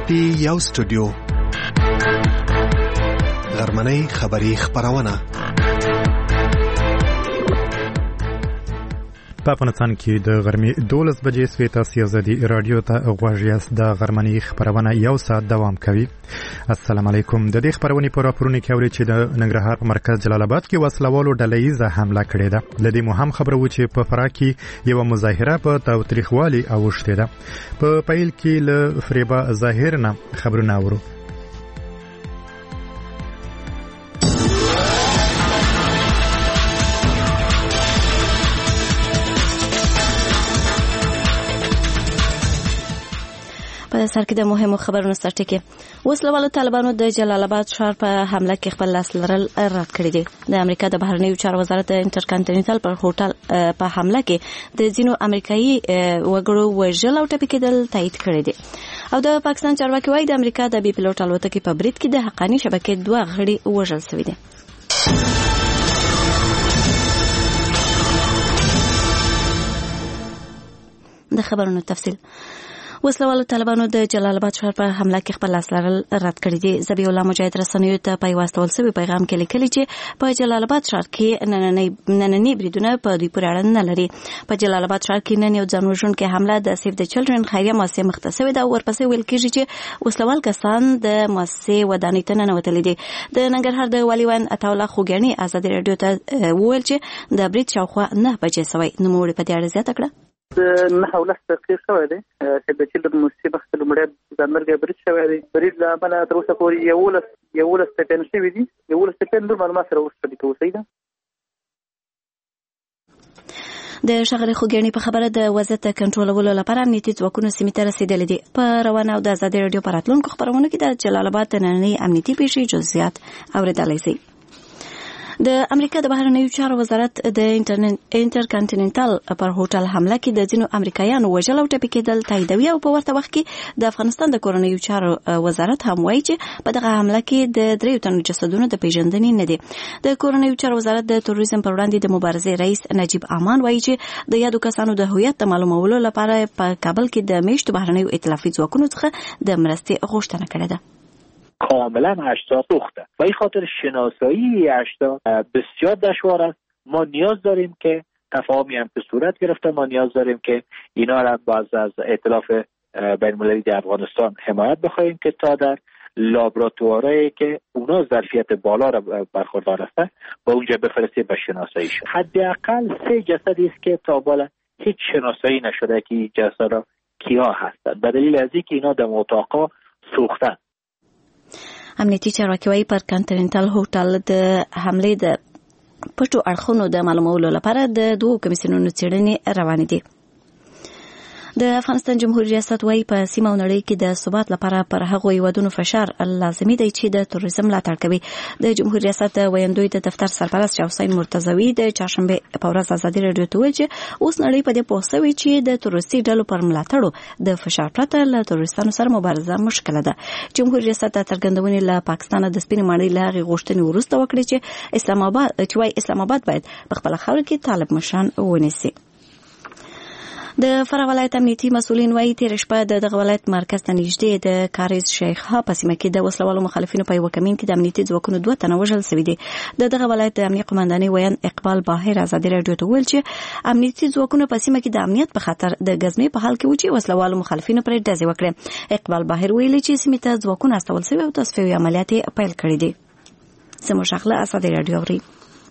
پټي یو سټوډیو غرمنۍ خبری خبرونه په افغانستان کې د غرمې 12 بجې سوي تاسو یزدي رادیو ته غواړئ د غرمنۍ خبرونه یو ساعت دوام کوي. السلام علیکم. د دې خبرونې په راپورونه کې اوري چې د ننګرهار په مرکز جلال آباد کې وسلوالو ډلهیزه حمله کړې ده. لدې مهم خبره و چې په فراه کې یو مظاهره په تاوتریخوالي اوښتې ده. په پیل کې له فریبا ظاهر نه خبرونه اورو. په سر کې د مهمو خبرونو سرټکی وسلوالو طالبانو د جلال آباد ښار په حمله کې خپل لاس لرل رد کړی دی. د امریکا د بهرنیو چارو وزارت د انټرکانټیننټل پر هوټل په حمله کې د ځینو امریکایي وګړو وژل او ټپي کېدل تایید کړی دی. او د پاکستان چارواکي وايي د امریکا د بي پلوټ الوتکې په برید کې د حقاني شبکې 2 غړي وژل شوي دي. د خبرونو تفصیل وسلوالو طالبانو د جلال آباد ښار په حمله کې خپل لاس لرل رد کړی دي. ذبیح الله مجاهد رسنیو ته په واستول شوی پیغام کې لیکلي چې په جلال آباد ښار کې نننۍ بریدونه په دوی پورې اړه نه لري. په جلال آباد ښار کې نن یو ځانوژونکې حمله د سیف د چلډرن خیریه مؤسسې مخته شوې ده او ورپسې ویل کېږي چې وسلوال کسان د مؤسسې ودانۍ ته ننوتلي دي. د ننګرهار د والي وان عطاالله خوګیاڼي ازادي رادیو ته وویل چې د برید شاوخوا 9 بجې شوی. نوموړي په دې اړه زیاته کړه. نه حواله تحقیق شوی دی چې د چلډرن مؤسسې مخته لومړی ځانمرګی برید شوی دی. برید له امله تر اوسه پورې 11 ټپیان شوي دي. 11 ټپیان نور معلومات سره وشتلي که اوسئ ده. د ښاغلي خوګیاڼي په خبره د وضعیت کنټرولولو لپاره امنیتي ځواکونه سیمې ته رسېدلي دي. په روانه او د ازادي رادیو په راتلونکو خبرونو کې د جلال آباد د نننۍ امنیتي پیښې جزئیات اورېدلی شئ. د امریکا د بهرنیو چارو وزارت د انټرکانټیننټل پر هوټل حمله کې د ځینو امریکایانو وژل او ټپي کېدل تاییدوي او په ورته وخت کې د افغانستان د کورنیو چارو وزارت هم وایي چې په دغه حمله کې د 3 تنو جسدونو د پیژندنې نه دي. د کورنیو چارو وزارت د تروریزم پر وړاندې د مبارزې رئیس نجیب امان وایي چې د یادو کسانو د هویت د معلومولو لپاره په کابل کې د میشتو بهرنیو ائتلافي ځواکونو څخه د مرستې غوښتنه کړې ده. کاملا 80 سوخته و این خاطر شناسایی 80 بسیار دشوار است. ما نیاز داریم که تفاهمی هم که صورت گرفته ما نیاز داریم که اینا را باز از ائتلاف بین المللی افغانستان حمایت بخواهیم که تا در لابراتوارایی که اونا ظرفیت بالا را برخوردار هستند با اونجا بفرستیم به شناسایی شد. حداقل 3 جسدی است که تا بالا هیچ شناسایی نشده که این جسدا کیا هستند به دلیل از اینکه اینا در اتاقا سوختن. امنیتي چارواکي وايي پر کانټیننټل هوټل د حملې د پټو اړخونو د معلومولو لپاره د 2 کمیسیونونو څېړنې روانې دي. د افغانستان جمهوریت ریاست وايي په سیمه او نړۍ کې د ثبات لپاره پر هغو هیوادونو فشار لازمي دی چې د تروریزم ملاتړ کوي. د جمهوریت ریاست ویاندوی د دفتر سرپرست شاه حسین مرتضوی د چهارشنبه په ورځ ازادي رادیو ته ویل چې اوس نړۍ په دې پوه شوې چې د تروریستي ډلو پر ملاتړو د فشار پرته له تروریستانو سره مبارزه مشکله ده. جمهوریت ریاست څرګندونې له پاکستان د سپینې ماڼۍ له هغې غوښتنې وروسته وکړې چې اسلام آباد باید په خپله خاوره کې طالب مشران ونیسي. د فراه ولایت امنیتي مسؤلین وايي تېره شپه د دغه ولایت مرکز ته نږدې د کاریز شیخه په سیمه کې د وسلوالو مخالفینو په یوه کمین کې د امنیتي ځواکونو 2 تنه وژل شوي دي. د دغه ولایت د امنیت قمندانۍ ویان اقبال باهر ازادي رادیو ته ویل چې امنیتي ځواکونه په سیمه کې د امنیت په خاطر د غزمې په حال کې و چې وسلوالو مخالفینو پرې ډزې وکړې. اقبال باهر ویلي چې سیمې ته ځواکونه استول شوي او تصفیوي عملیات پیل کړي دي. زموږ شغله ازادي رادیو اوري.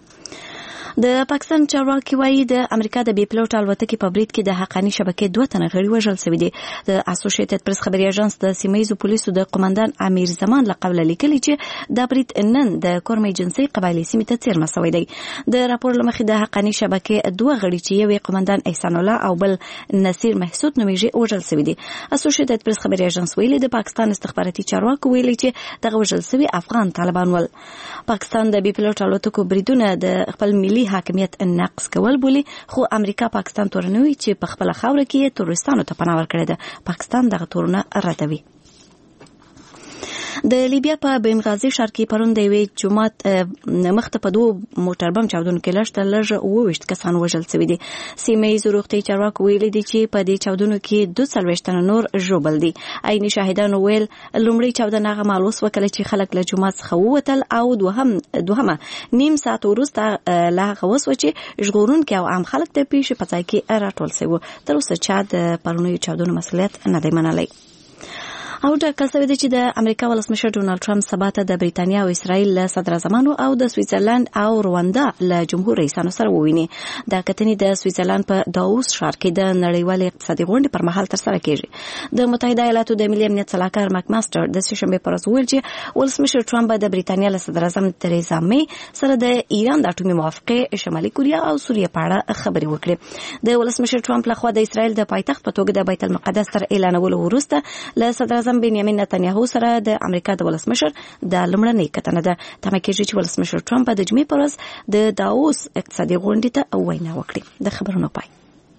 د پاکستان چارواکي وايي د امریکا د بي پلوټ الوتکې په برید کې د حقاني شبکې 2 تنه غړي وژل شوي دي. د اسوسییټډ پریس خبري اژانس د سیمایي پولیسو د قومندان امیر زمان له قبل لیکلي چې د برید نن د کورمې جنسي قبایلي سیمې ته څیرمه شوی دی. د راپور لمخې د حقاني شبکې 2 غړي چې یو قومندان احسان الله او بل نصیر محسود نومیږي وژل شوي دي. اسوسییټډ پریس خبري اژانس ویلي د پاکستان استخباراتي چارواکو ویلي چې دغه وژل شوي افغان طالبان ول. پاکستان د بي پلوټ الوتکو بریدونه د خپل ملي حاکمیت نقص کول بولی خو امریکا پاکستان تورنوي چې په خپل خاوره کې تورستانو ته پناه ورکړي ده. پاکستان دغه تورونه ردوي. د لیبیا په بنغازي ښار کې پرون د یوې جومات مخته په 2 موټر بم چاودنو کې لږ 28 کسان وژل شوي دي. سیمه ییز روغتیايي چارواکو ویلي دي چې په دې چاودنو کې 42 تنه نور ژوبل دي. عیني شاهدانو ویل لومړی چاودنه هغه مهال وسوه چې خلک له جومات څخه ووتل او دوهمه نیم ساعت وروسته لا هغه وسوه چې ژغورونکي او عام خلک د پیښې په ځای کې راټول شوي. تر اوسه چا د پرونیو چاودنو مسؤلیت نه دی منلی. او ټاکل شوی دی چې د امریکا ولسمشر ډونالد ټرمپ سبا ته د بریتانیا او اسرائیل له صدر اعظمانو او د سویټزرلند او رواندا له جمهور رئیسانو سره وویني. دا کتنې د سویټزرلند په داووس ښار کې د نړیوالې اقتصادي غونډې پر مهال ترسره کیږي. د متحده ایالاتو د ملي امنیت سلاکار مک ماستر د سهشنبه پر ورځ ویل چې ولسمشر ټرمپ د بریتانیا له صدر اعظم تریزا می سره د ایران د اټومي موافقه، شمالي کوریا او سوریه په اړه خبرې وکړي. د ولسمشر ټرمپ لخوا د اسرائیل د پایتخت په توګه د بیت المقدس تر اعلانولو وروسته له صدر اعظم بنیامین نتنیاهو سره د امریکا د ولسمشر د لومړنۍ کتنه ده. تمه کېږي چې ولسمشر ټرمپ د جمعې پر ورځ د داووس اقتصادي غونډې ته وینا وکړي. د خبرونو پای.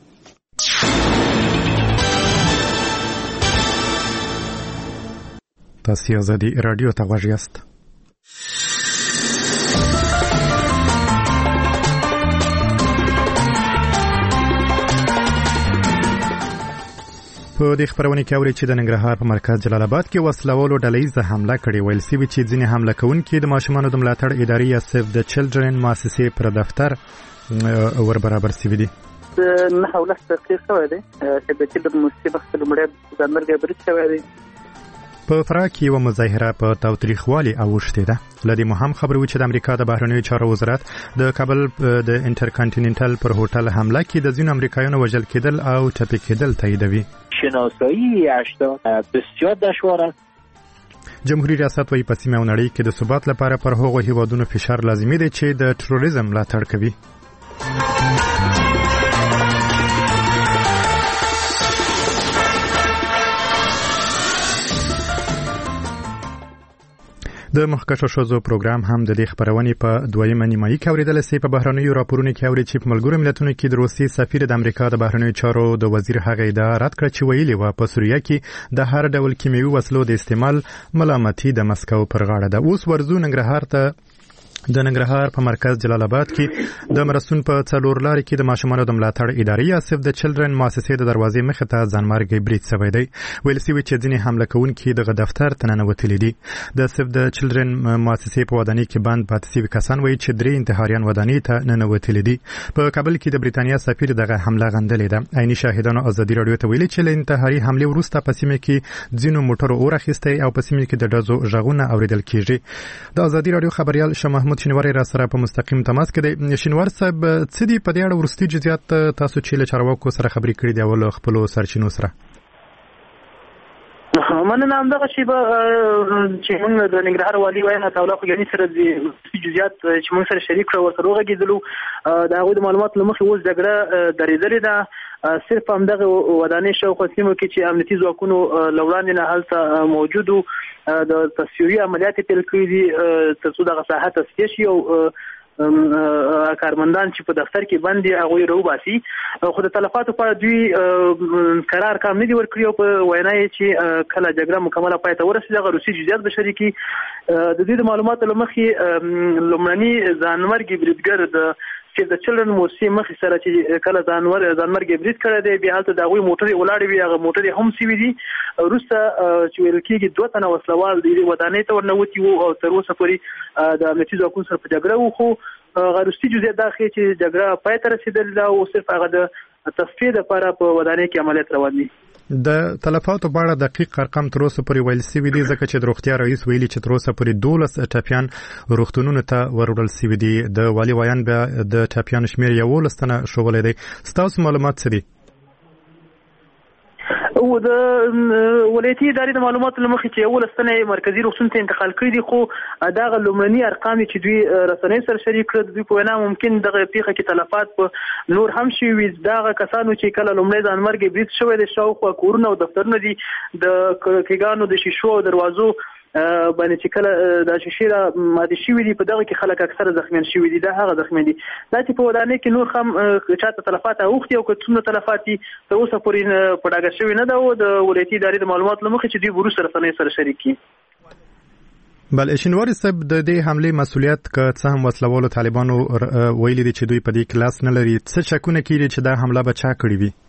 تاسو آزادي رادیو ته غوږ یاست. په دې خبرونه کې اوري چې د ننګرهار په مرکز جلال آباد کې وسلوالو ډلهیزه حمله کړې. ویل شوی چې ځینې حمله کوونکي د ماشومانو د ملاتړ ادارې یا سیف د چلډرن مؤسسې پر دفتر ور برابر شوی دي. نه حواله تحقیق شوی دی چې د چلډرن مؤسسې په لومړی ځانمرګي برید شوی دی. په فراه کې یو مظاهره په تاوتریخوالي اوښتې ده. لدې مهم خبرو چې د امریکا د بهرنیو چارو وزارت د کابل د انټرکانټیننټل پر هوټل حمله کې د ځینو امریکایانو وژل کېدل او ټپي کېدل تاییدوي. شناسایی اشتا بسیار دشوار است. جمهوریت ریاست وايي په سیمه او نړۍ کې د ثبات لپاره پر هغو هیوادونو فشار لازمي دی چې د تروریزم ملاتړ کوي. د مخکښو ښځو پروګرام هم د دې خبرونې په دویمه نیمایي کې اورېدل شي. په بهرنیو راپورونو کې اوري چې په ملګرو ملتونو کې د روسي سفیر د امریکا د بهرنیو چارو د وزیر هغه ادعا رد کړه چې ویلي و په سوریه کې د هر ډول کیمیاوي وسلو د استعمال ملامتي د مسکو پر غاړه ده. اوس ورزو ننګرهار ته. د ننګرهار په مرکز جلال آباد کې د مرستون په څلور لارې کې د ماشومانو د ملاتړ ادارې یا سیف د چلډرن مؤسسې د دروازې مخې ته ځانمرګي برید شوی دی. ویل شوي چې ځینې حمله کوونکي دغه دفتر ته ننوتلي دي. د سیف د چلډرن مؤسسې په ودانۍ کې بند پاتې شوي کسان وایي چې 3 انتحاریان ودانۍ ته ننوتلي دي. په کابل کې د بریتانیا سفیر دغه حمله غندلې ده. عیني شاهدانو آزادي رادیو ته ویلي چې له انتحاري حملې وروسته په سیمه کې ځینو موټرو اور اخیستی او په سیمه کې د ډزو غږونه اوریدل کیږي. د آزادي رادیو خبريال شاه محمود شینواری را سره په مستقیم تماس کې دی. شینوار صاحب څه دي په دې اړه ورستي جزئیات تاسو چې له چارواکو سره خبرې کړې دي او له خپل سرچینو سره؟ مننه. همدغه شی به چې موږ د ننګرهار والي وایي تاوله خو یعنی سره د جزئیات چې موږ سره شریک کړو ورته وغږېدلو. د هغوی د معلوماتو له مخې اوس جګړه درېدلې ده. صرف همدغه ودانۍ شاوخوا سیمو کې چې امنیتي ځواکونو له وړاندې نه هلته موجود وو د تصفیوي عملیات پیل کړي دي تر څو دغه ساحه تصفیه شي او کارمندان چې په دفتر کې باندې هغه راوباسي. خو د تلفاتو په دوی قرار کام نه دی ورکړی او په وینا یې چې کله جګړه مکمله پای ته ورسېږي هغه روسي جزئیات به شریکي. د دې د معلوماتو له مخې لومړني ځانمرګي بریدګر د چې د چلډرن مؤسسې مخې سره چې کله ځانمرګي برید کړی دی بیا هلته د هغوی موټرې ولاړې وي هغه موټرې هم سوي دي. وروسته چې ویل کېږي 2 تنه وسلوال د ودانۍ ته ورنوتي وو او تر اوسه پورې د امنیتي ځواکونو سره په جګړه وو. خو غروستي جزئیات دا ښیي چې جګړه پای ته رسېدلې ده او صرف هغه د تصفیې لپاره په ودانۍ کې عملیات روان دي. د تلفاتو په اړه دقیق ارقام تر اوسه پورې ویل شوي دي ځکه چې د روغتیا رئیس ویلي چې تر اوسه پورې 12 ټپیان روغتونونو ته وروړل شوي دي. د والي ویان بیا د ټپیانو شمېر 11 تنه ښوولی دی. ستاسو معلومات څه دي؟ او د ولایتي ادارې د معلوماتو له مخې چې 11 تنه مرکزي روغتون ته انتقال کړي دي. خو دغه لومړني ارقام چې دوی رسنۍ سره شریک کړل دوی په وینا ممکن دغه پیښه کې تلفات په نور هم شي وي. دغه کسانو چې کله لومړی ځانمرګي برید شوی دی شاوخوا کورونه او دفترونه دي د کېګانو د شیشو او دروازو باندې چې کله د شیشې را ماتې شوي دي په دغه کې خلک اکثره زخمیان شوي دي. دا هغه زخمیان دي دا چې په ودانۍ کې نور هم چاته تلفات اوښتي او که څومره تلفات دي تر اوسه پورې په ډاګه شوي نه ده. او د ولایتي ادارې د معلوماتو له مخې چې دوی وروسته رسنۍ سره شریک کړي. بل شینواری صاحب د دې حمله مسؤلیت که څه هم وسلوالو طالبانو ویلي دي چې دوی په دې کلاس نه لري، څه شکونه کیږي چې دا حمله به چا کړې وي؟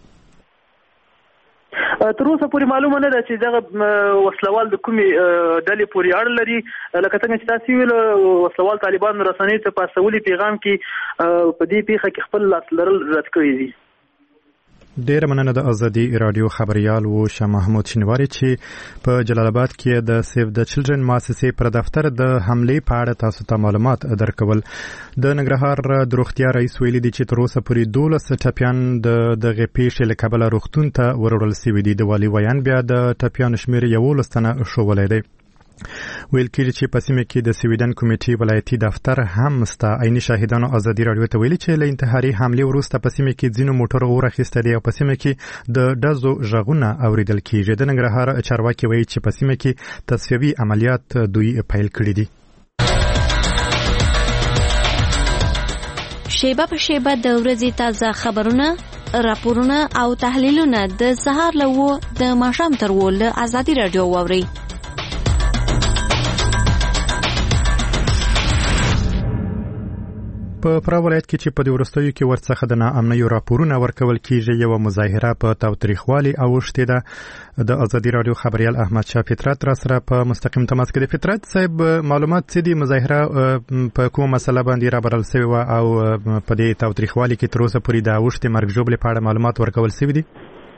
تر اوسه پورې معلومه نه ده چې دغه وسلوال د کومې ډلې پورې اړه لري. لکه څنګه چې تاسو ویل، وسلوال طالبان رسنیو ته په استولي پیغام کې په دې پیښه کې خپل لاس لرل رد کړی دي. ډیره مننه د ازادي رادیو خبريال و شاه محمود شینواری چې په جلال آباد کې د سیو د چلډرن مؤسسې پر دفتر د حملې په اړه تاسو ته معلومات درکول. د ننګرهار د روغتیا رئیس ویلي دی چې تر اوسه پورې 12 ټپیان د غپېښې له کبله روغتون ته وروړل شوي دي. د والي ویان بیا د ټپیانو شمېر 11 تنه ښوولی دی. ویل کېږي چې په سیمه کې د سویډن کمیټې ولایتي دفتر هم ستا عیني شاهدانو ازادي رادیو ته ویلي چې له انتحاري حملې وروسته په سیمه کې ځینو موټرو اور اخیستی دی او په سیمه کې د ډزو غږونه اوریدل کېږي. د ننګرهار چارواکي وایي چې په سیمه کې تصفیوي عملیات دوی پیل کړي دي. شیبه په شیبه د ورځې تازه خبرونه، راپورونه او تحلیلونه د سهار له 9 د ماښام تر 10 له ازادي رادیو واورئ. په فراه ولایت کې چې په دې وروستیو کې ورڅخه د ناامنیو راپورونه ورکول کېږي، یوه مظاهره په تاوتریخوالي اوښتې ده. د ازادي رادیو خبریال احمد شاه فطرت را سره په مستقیم تماس کې دی. فطرت صاحب، معلومات څه دي؟ مظاهره په کومه مسله باندې رابلل شوې وه او په دې تاوتریخوالي کې تر اوسه پورې د اوښتې مرګ ژوبلې په اړه معلومات ورکول شوي دي؟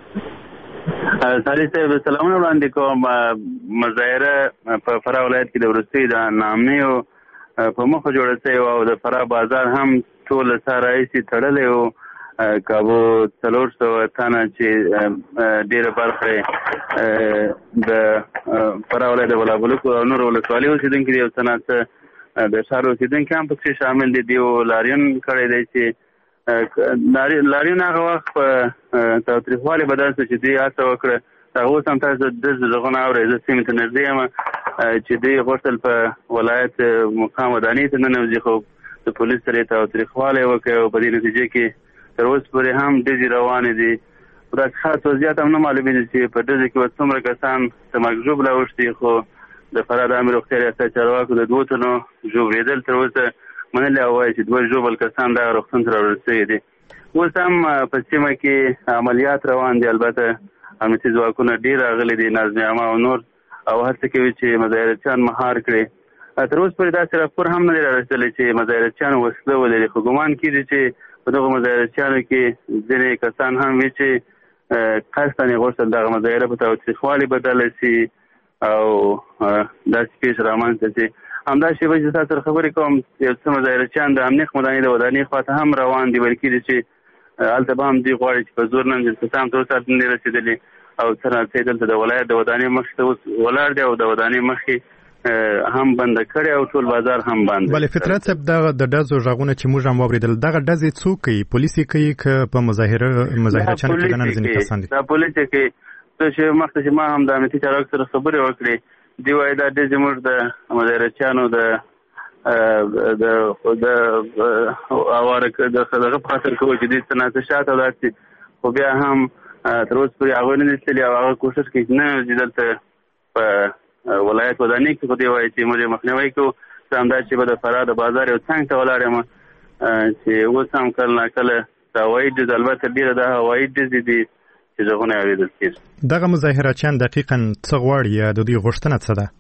سالي صاحب، سلامونه وړاندې کوم. مظاهره په فراه ولایت کې د وروستیو د ناامنیو په مخه جوړه شوې وه او د فراه بازار هم ټول سهار راهیسې تړلی و. کابو 400 تنه چې ډېره برخه د فراه ولایت د بلابلوک او نورو ولسوالیو اوسېدونکي دي، یو څه ناڅه د ښار اوسېدونکي هم پکې شامل دي. دیو لاریون کړی دی چې لاریون هغه وخت په تاوتریخوالي بدل شو چې دوی هڅه وکړه. اوس هم تاسو د غږونه اورئ. زه سیمې ته نږدې یم چې دوی غوښتل په ولایت مقام ودانۍ ته ننوځي، خو د پولیس سره یې تاوتریخوالی وکړ او په دې نتیجه کې تر اوسه پورې هم ډزې روانې دي. خو داسې خاص وضعیت هم نه معلومېږي چې په ډزې کې به څومره کسان د مرګ ژوبله اوښتي، خو د فراه د عامې روغتیا ریاست چارواکو د 2 تنو ژوبلېدل تر اوسه منلي او وایي چې 2 ژوبل کسان دغه روغتون ته راوړل شوي دي. اوس هم په سیمه کې عملیات روان دي. البته امنیتي ځواکونه ډېر راغلي دي، نظم عامه او نور، او هڅه کوي چې مظاهرچیان مهار کړي. تر اوسه پورې داسې راپور هم نه دی رارسېدلی چې مظاهرچیان وسله ولري، خو ګمان کېږي چې په دغو مظاهرچیانو کې ځینې کسان هم وي چې قصداً یې غوښتل دغه مظاهره په تاوتریخوالي بدله شي او داسې پیښ رامنځته شي. همدا شیبه چې تاسو سره خبرې کوم، یو څه مظاهرچیان د امنیخ مدانۍ د ودانۍ خواته هم روان دي. ویل کېږي چې هلته به هم دوی غواړي چې په زور ننځي. کسان تر اوسه نه دي رسېدلي او څه ناڅه دلته د ولایت د ودانۍ مخې ته اوس ولاړ دي او د ودانۍ مخې هم بنده کړې او ټول بازار هم بند. بلې فطرت صاحب، دغه د ډزو غږونه چې موږ هم واورېدل، دغه ډزې څوک کوي؟ پولیس یې کوي که په مظاهرچیانو کې دننه ځینې کسان دي؟ دا پولیس یې کوي. څه چې مخکې چې ما هم د امنیتي چارواکو سره خبرې وکړې، دوی وایي دا ډزې موږ د مظاهرچیانو د اواره دغه په خاطر کوو چې دوی څه ناڅه شاته داسې، خو بیا هم تر اوسه پورې هغوی نه دي تللي او هغه کوښښ کوي چې نه ځي دلته په ولایت ودانۍ کې. خو دوی وایي چې موږ یې مخنیوی کوو. زه همدا چې به د فراه د بازار یو څنګ ته ولاړ یم چې اوس هم کله ناکله د هوایي ډز، البته ډېره دا هوایي ډزې دي چې غږونه یې اورېدل کېږي. دغه مظاهرچیان دقیقاً څه غواړي یا د دوی غوښتنه څه ده؟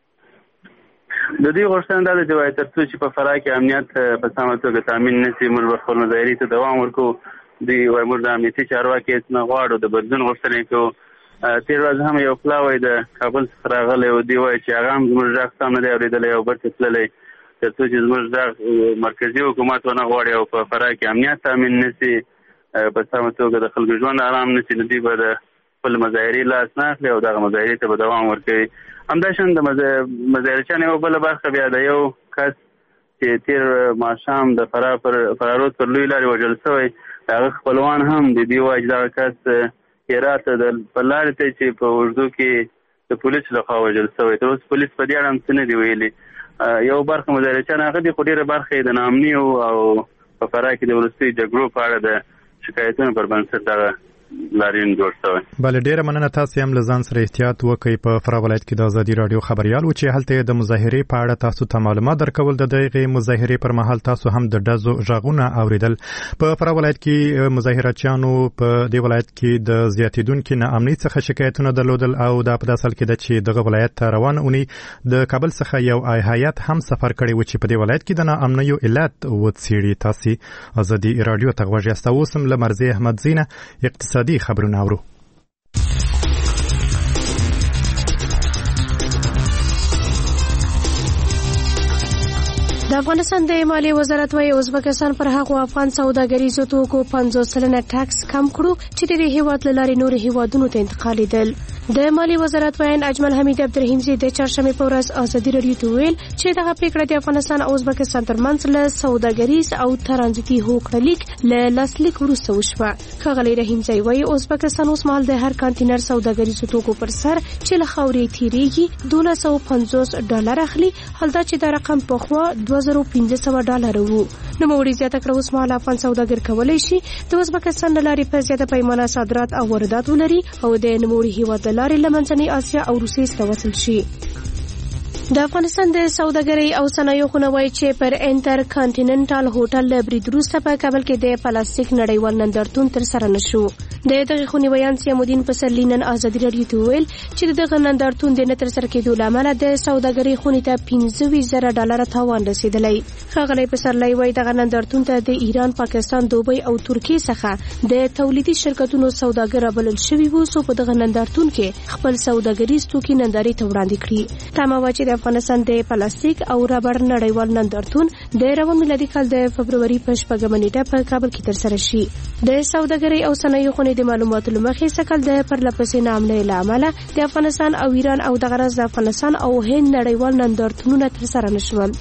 د دوی غوښتنه دا ده چې وایي تر څو چې په فراه کې امنیت په سمه توګه تامین نه شي، موږ به خپل مظاهرې ته دوام ورکوو. دوی وایي موږ د امنیتي چارواکي هېڅ نه غواړو، د بدلون غوښتنه یې کوو. تېر ورځ هم یو پلا وایي د کابل څخه راغلی و، دوی وایي چې هغه هم زموږ غږ سم نه دی اورېدلی او بېرته تللی، تر څو چې زموږ غږ مرکزي حکومت ونه غواړي او په فراه کې امنیت تامین نه شي، په سمه توګه د خلکو ژوند ارام نه شي، نو دوی به د خپل مظاهرې لاس نه اخلي او دغه مظاهرې ته به دوام ورکوي. همداشان د مظاهرچیانو یوه بله برخه بیا د یو کس چې تېر ماښام د فراه رود پر لوی لارې وژل شوی، د هغه خپلوان هم د دوی وایي چې دغه کس هرات ته په لارې ته چې په اوږدو کې د پولیسو لخوا وژل شوی. تر اوسه پولیس په دې اړه هم څه نه دي ویلي. یو برخه مظاهرچیان هغه دي، خو ډېره برخه یې د ناامنیو او په فراه کې د وروستیو جګړو په اړه د شکایتونو پر بنسټ دغه لاریون جوړ شوی. بله ډیره مننه. تاسو هم له ځان سره احتیاط وکړئ. په فراه ولایت کې د ازادي رادیو خبريال و چې هلته د مظاهرې په اړه تاسو ته معلومات درکول. د دغه مظاهرې پر مهال تاسو هم د ډزو غږونه اوریدل. په فراه ولایت کې مظاهراتچیانو په دې ولایت کې د زیاتیدونکو ناامنۍ څخه شکایتونه درلودل او دا په اصل کې د چې دغه ولایت روان اونۍ د کابل څخه یو هیئت هم سفر کړی و چې په دې ولایت کې د ناامنۍ علت وڅېړي. تاسو ازادي رادیو ته غوږ یاست. اوس هم له مرزي احمد زینه اقتصادي خبرونه اورو. د افغانستان د مالیې وزارت وايي ازبکستان پر هغو افغان سوداګریزو توکو 50% ټاکس کم کړو چې د هیواد له لارې نور هیوادونو ته انتقالیدل. د مالیې وزارت وایي اجمل حمید عبدالرحیم د چهارشنبه په ورځ ازادي رادیو ته ویل چې دغه پریکړه د افغانستان او ازبکستان ترمنځ له سوداګریز او ترانزیتي هوکړه لیک له لاسلیک وروسته وشوه. ښاغلی رحیم وایي ازبکستان اوس مهال د هر کانټینر سوداګریزو توکو پر سر چې له خاورې تیریږي $1250 اخلي، حال دا چې دا رقم پخوا $2500 وو. نوموړي زیاته کړه اوس مهال افغان سوداګر کولی شي د ازبکستان له لارې په زیاته پیمانه صادرات او واردات ولري او د نوموړي هیواد له لارې له منځنۍ اسیا او روسیې سره وصل شي. د افغانستان د سوداګرۍ او صنایعو خونه وایي چې پر انټر کانټیننټال هوټل له برید وروسته په کابل کې د پلاستیک نړیوال نندارتون ترسره نشو. د دغه خونې ویان سیمودین پسرلی نن ازادي رادیو ته ویل چې دغه نندارتون د نه ترسره کېدو له امله د سوداګرۍ خونې ته $25,000 تاوان رسېدلی. ښاغلی پسرلی وایي دغه نندارتون ته د ایران، پاکستان، دوبۍ او ترکیې څخه د تولیدي شرکتونو سوداګر رابلل شوي وو څو په دغه نندارتون کې خپل سوداګریز توکي نندارې ته وړاندې کړي. تمه وه چې د افغانستان د پلاستیک او ربړ نړیوال نندارتون د روان میلادي کال د فبروري په 4 نیټه په کابل کې ترسره شي. د سوداګرۍ او صنایعو خونې د معلوماتو له مخې سکل د پرلپسې ناامنۍ له امله د افغانستان او ایران او دغه راز د افغانستان او هند نړیوال نندارتونونه ترسره نشول.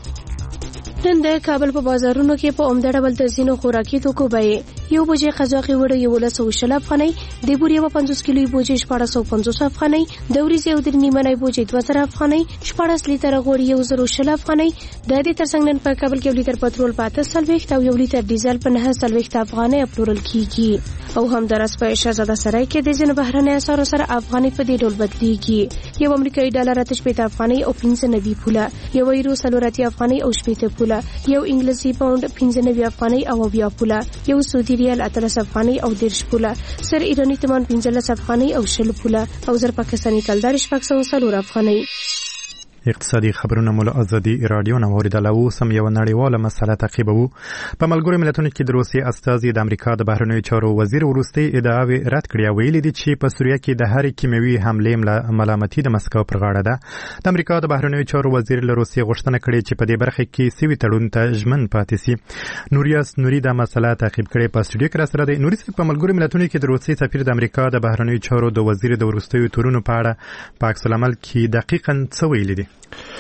نن د کابل په بازارونو کې په عمده ډول د ځینو خوراکي توکو بیې یو بوجۍ قزاقي وړه 1120 افغانۍ، د بورې 50 کیلوي بوجۍ 1450 افغانۍ، د وریځې او درې نیمنۍ بوجۍ 2000 افغانۍ، 14 لیتره غوړي 1020 افغانۍ. د دې ترڅنګ نن په کابل کې 1 لیتر پټرول په 840 او 1 لیتر ډیزل په 940 افغانۍ پلورل کیږي. او هم درس په شهزاده سرای کې د ځینو بهرنۍ اسعارو سره افغانۍ په دې ډول بدلیږي. یو امریکایي ډالر 8 افغانۍ او 95 پوله، یو یورو 30 افغانۍ او 80 پوله، یو انګلیسي پاوند 95 افغانۍ او 20 پوله، یو سعودي ریال 13 افغانۍ او 10 پوله، سر ایرانی تمان 15 افغانۍ او 20 پوله، او زر پاکستاني کلدار 404 افغانۍ. اقتصادي خبرونه مول ازادي رادیو نه اوریدل. او سم یو نړیواله مسله تعقیبو. په ملګرو ملتونو کې د روسیې استازي د امریکا د بهرنیو چارو وزیر ورستي ادعاوې رد کړې، ویلي دي چې په سوریه کې د هر کیمیاوي حملې ملامتي د مسکو پر غاړه ده. د امریکا د بهرنیو چارو وزیر له روسیې غوښتنه کړې چې په دې برخه کې سوي تړون ته ژمن پاتې شي. نوري دا مسله تعقیب کړې. په سټوډیو کې سره د نوري په ملګرو ملتونو کې د روسیې سفیر د امریکا د بهرنیو چارو د وزیر د ورستیو تورونو په اړه په عکس العمل کې دقیقاً څه ویلي دي.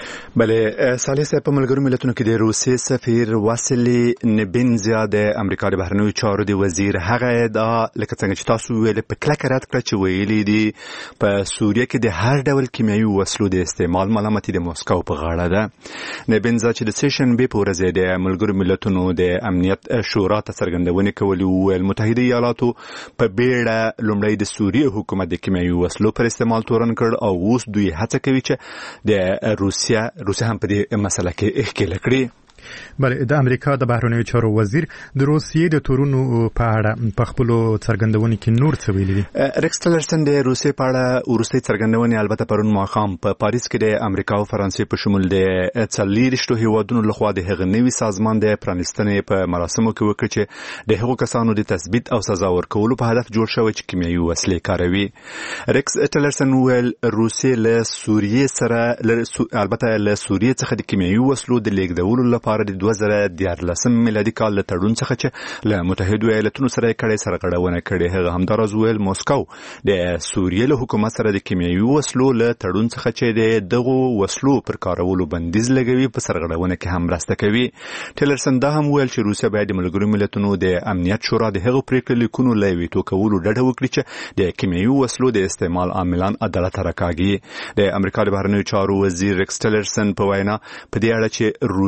بله صالح صاحب په ملګرو ملتونو کې د روسیې سفیر واسیلی نبینزیا د امریکا د بهرنیو چارو د وزیر هغه دا لکه څنګه چې تاسو ویل په کلکه رد کړ چې ویلي دي په سوریه کې د هر ډول کیمیاوي وسلو د استعمال ملامتي د مسکو په غاړه ده. نبینزیا چې د سیشن به په ورځ د ملګرو ملتونو د امنیت شورا ته څرګندونې کولې ویل متحده ایالاتو په بیړه لومړی د سوریه حکومت د کیمیاوي وسلو پر استعمال تورن کړ او اوس دوی هڅه کوي چې د روسیا هم په دې مسله کې احکیله کړي. بله د امریکا د بهرنیو چارو وزیر د روسیې د تورونو په اړه په خپلو څرګندونو کې نور څه ویلي دي. ریکس ټیلرسن د روسیې په اړه وروستۍ څرګندونې البته پرون ماښام په پاریس کې د امریکا او فرانسې په شمول د 40 هیوادونو لخوا د هغه نوي سازمان د پرانیستنې په مراسمو کې وکړي چې د هغو کسانو د تثبیت او سزا ورکولو په هدف جوړ شوی چې کیمیاوي وسلې کاروي. ریکس ټیلرسن ویل روسیې له سوریې سره البته له سوریې څخه د کیمیاوي وسلو د لیږدولو لپاره د 2014 میلادي کال له تړون څخه چې له متحده ایالاتونو سره کړي سرغړونه کړي. هغه همداراز ویل موسکو د سوریې له حکومت سره د کیمیاوي وسلو له تړون څخه چې دغه وسلو پر کارولو بندیز لګوي په سرغړونه کې هم مرسته کوي. ټیلرسن دا هم ویل چې روسیا باید د ملګرو ملتونو د امنیت شورا د هغو پریکړو لیکونو له ویتو کولو ډډه وکړي چې د کیمیاوي وسلو د استعمال عاملان عدالت راکاږي. د امریکا د بهرنیو چارو وزیر ریکس ټیلرسن په وینا په دې اړه چې روسیا